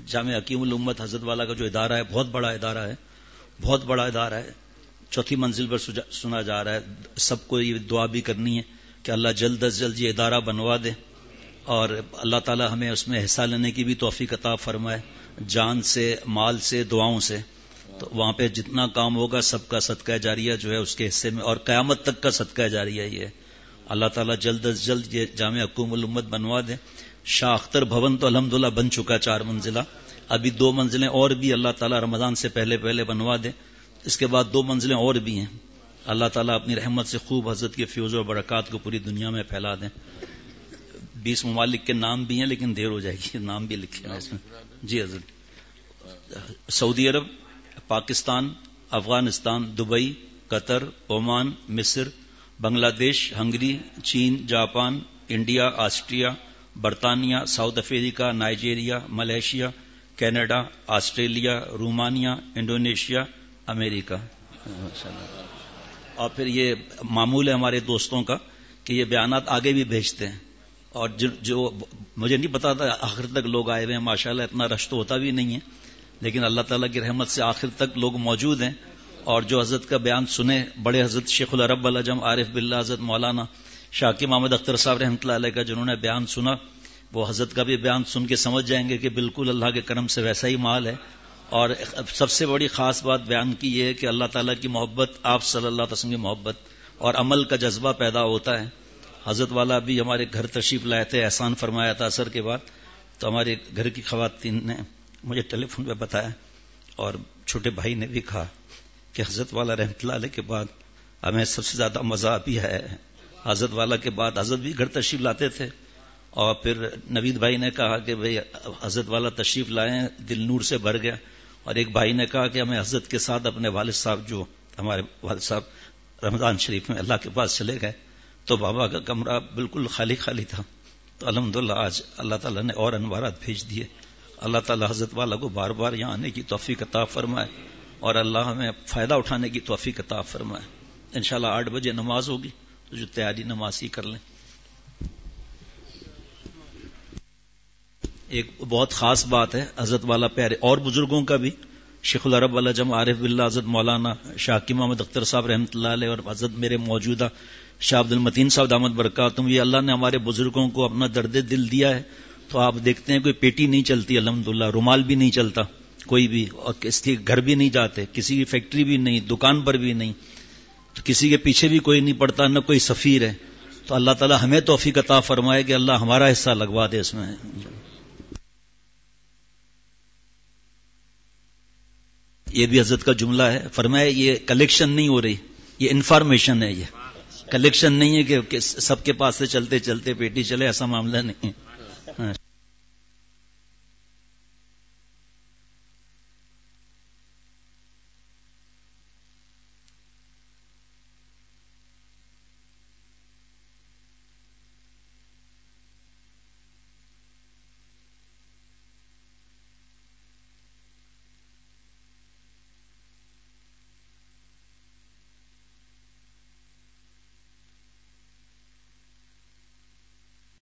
جامع حکیم الامت حضرت والا کا جو ادارہ ہے بہت بڑا ادارہ ہے، بہت بڑا ادارہ ہے، 4تھی منزل پر سنا جا رہا ہے. سب کو یہ دعا بھی کرنی ہے کہ اللہ جلد از جلد یہ ادارہ بنوا دے اور اللہ تعالی ہمیں اس میں حصہ لینے کی بھی توفیق عطا فرمائے، جان سے، مال سے، دعاؤں سے. تو وہاں پہ جتنا کام ہوگا سب کا صدقہ جاریہ جو ہے اس کے حصے میں، اور قیامت تک کا صدقہ جاریہ یہ ہے. اللہ تعالیٰ جلد از جلد یہ جامع حکوم الامت بنوا دے. شاہ اختر بھون تو الحمدللہ بن چکا 4 منزلہ، ابھی 2 منزلیں اور بھی اللہ تعالیٰ رمضان سے پہلے بنوا دے. اس کے بعد 2 منزلیں اور بھی ہیں. اللہ تعالیٰ اپنی رحمت سے خوب حضرت کے فیوز و برکات کو پوری دنیا میں پھیلا دیں. 20 ممالک کے نام بھی ہیں لیکن دیر ہو جائے گی، نام بھی لکھے ہیں اس میں. جی حضرت، سعودی عرب، Pakistan, Afghanistan, Dubai, Qatar, Oman, مصر، بنگلہ دیش، ہنگری، چین، جاپان، انڈیا، آسٹریا، برطانیہ، South Africa, Nigeria, Malaysia, Canada, Australia, Romania, Indonesia, امریکہ. اور پھر یہ معمول ہے ہمارے دوستوں کا کہ یہ بیانات آگے بھی بھیجتے ہیں، اور جو مجھے نہیں پتا تھا آخر تک لوگ آئے ہوئے ہیں. ماشاءاللہ اتنا رش تو ہوتا بھی نہیں ہے، لیکن اللہ تعالیٰ کی رحمت سے آخر تک لوگ موجود ہیں. اور جو حضرت کا بیان سنے، بڑے حضرت شیخ العرب العجم عارف باللہ حضرت مولانا شاکی محمد اختر صاحب رحمۃ اللہ علیہ کا جنہوں نے بیان سنا، وہ حضرت کا بھی بیان سن کے سمجھ جائیں گے کہ بالکل اللہ کے کرم سے ویسا ہی مال ہے. اور سب سے بڑی خاص بات بیان کی یہ ہے کہ اللہ تعالیٰ کی محبت، آپ صلی اللہ علیہ وسلم کی محبت اور عمل کا جذبہ پیدا ہوتا ہے. حضرت والا بھی ہمارے گھر تشریف لائے تھے، احسان فرمایا تھا عصر کے بعد، تو ہمارے گھر کی خواتین نے مجھے ٹیلی فون پہ بتایا اور چھوٹے بھائی نے بھی کہا کہ حضرت والا رحمۃ اللہ علیہ کے بعد ہمیں سب سے زیادہ مزہ بھی ہے. حضرت والا کے بعد حضرت بھی گھر تشریف لاتے تھے، اور پھر نوید بھائی نے کہا کہ بھئی حضرت والا تشریف لائے، دل نور سے بھر گیا. اور ایک بھائی نے کہا کہ ہمیں حضرت کے ساتھ اپنے والد صاحب، جو ہمارے والد صاحب رمضان شریف میں اللہ کے پاس چلے گئے تو بابا کا کمرہ بالکل خالی خالی تھا. تو الحمدللہ آج اللہ تعالیٰ نے اور انوارات بھیج دیے. اللہ تعالیٰ حضرت والا کو بار بار یہاں آنے کی توفیق عطا فرمائے اور اللہ ہمیں فائدہ اٹھانے کی توفیق عطا فرمائے. انشاءاللہ 8 بجے نماز ہوگی تو جو تیاری نماز کی کر لیں. ایک بہت خاص بات ہے حضرت والا پیارے اور بزرگوں کا بھی، شیخ العرب العجم عارف باللہ حضرت مولانا شاکی محمد اختر صاحب رحمۃ اللہ علیہ اور حضرت میرے موجودہ شاہ عبد المتین صاحب دامت برکاتہم، یہ اللہ نے ہمارے بزرگوں کو اپنا درد دل دیا ہے. تو آپ دیکھتے ہیں کوئی پیٹی نہیں چلتی الحمدللہ، رومال بھی نہیں چلتا کوئی بھی، اور کسی کے گھر بھی نہیں جاتے، کسی کی فیکٹری بھی نہیں، دکان پر بھی نہیں، تو کسی کے پیچھے بھی کوئی نہیں پڑتا، نہ کوئی سفیر ہے. تو اللہ تعالی ہمیں توفیق عطا فرمائے کہ اللہ ہمارا حصہ لگوا دے اس میں. یہ بھی حضرت کا جملہ ہے، فرمائے یہ کلیکشن نہیں ہو رہی، یہ انفارمیشن ہے، یہ کلیکشن نہیں ہے کہ سب کے پاس سے چلتے چلتے پیٹی چلے، ایسا معاملہ نہیں ہے.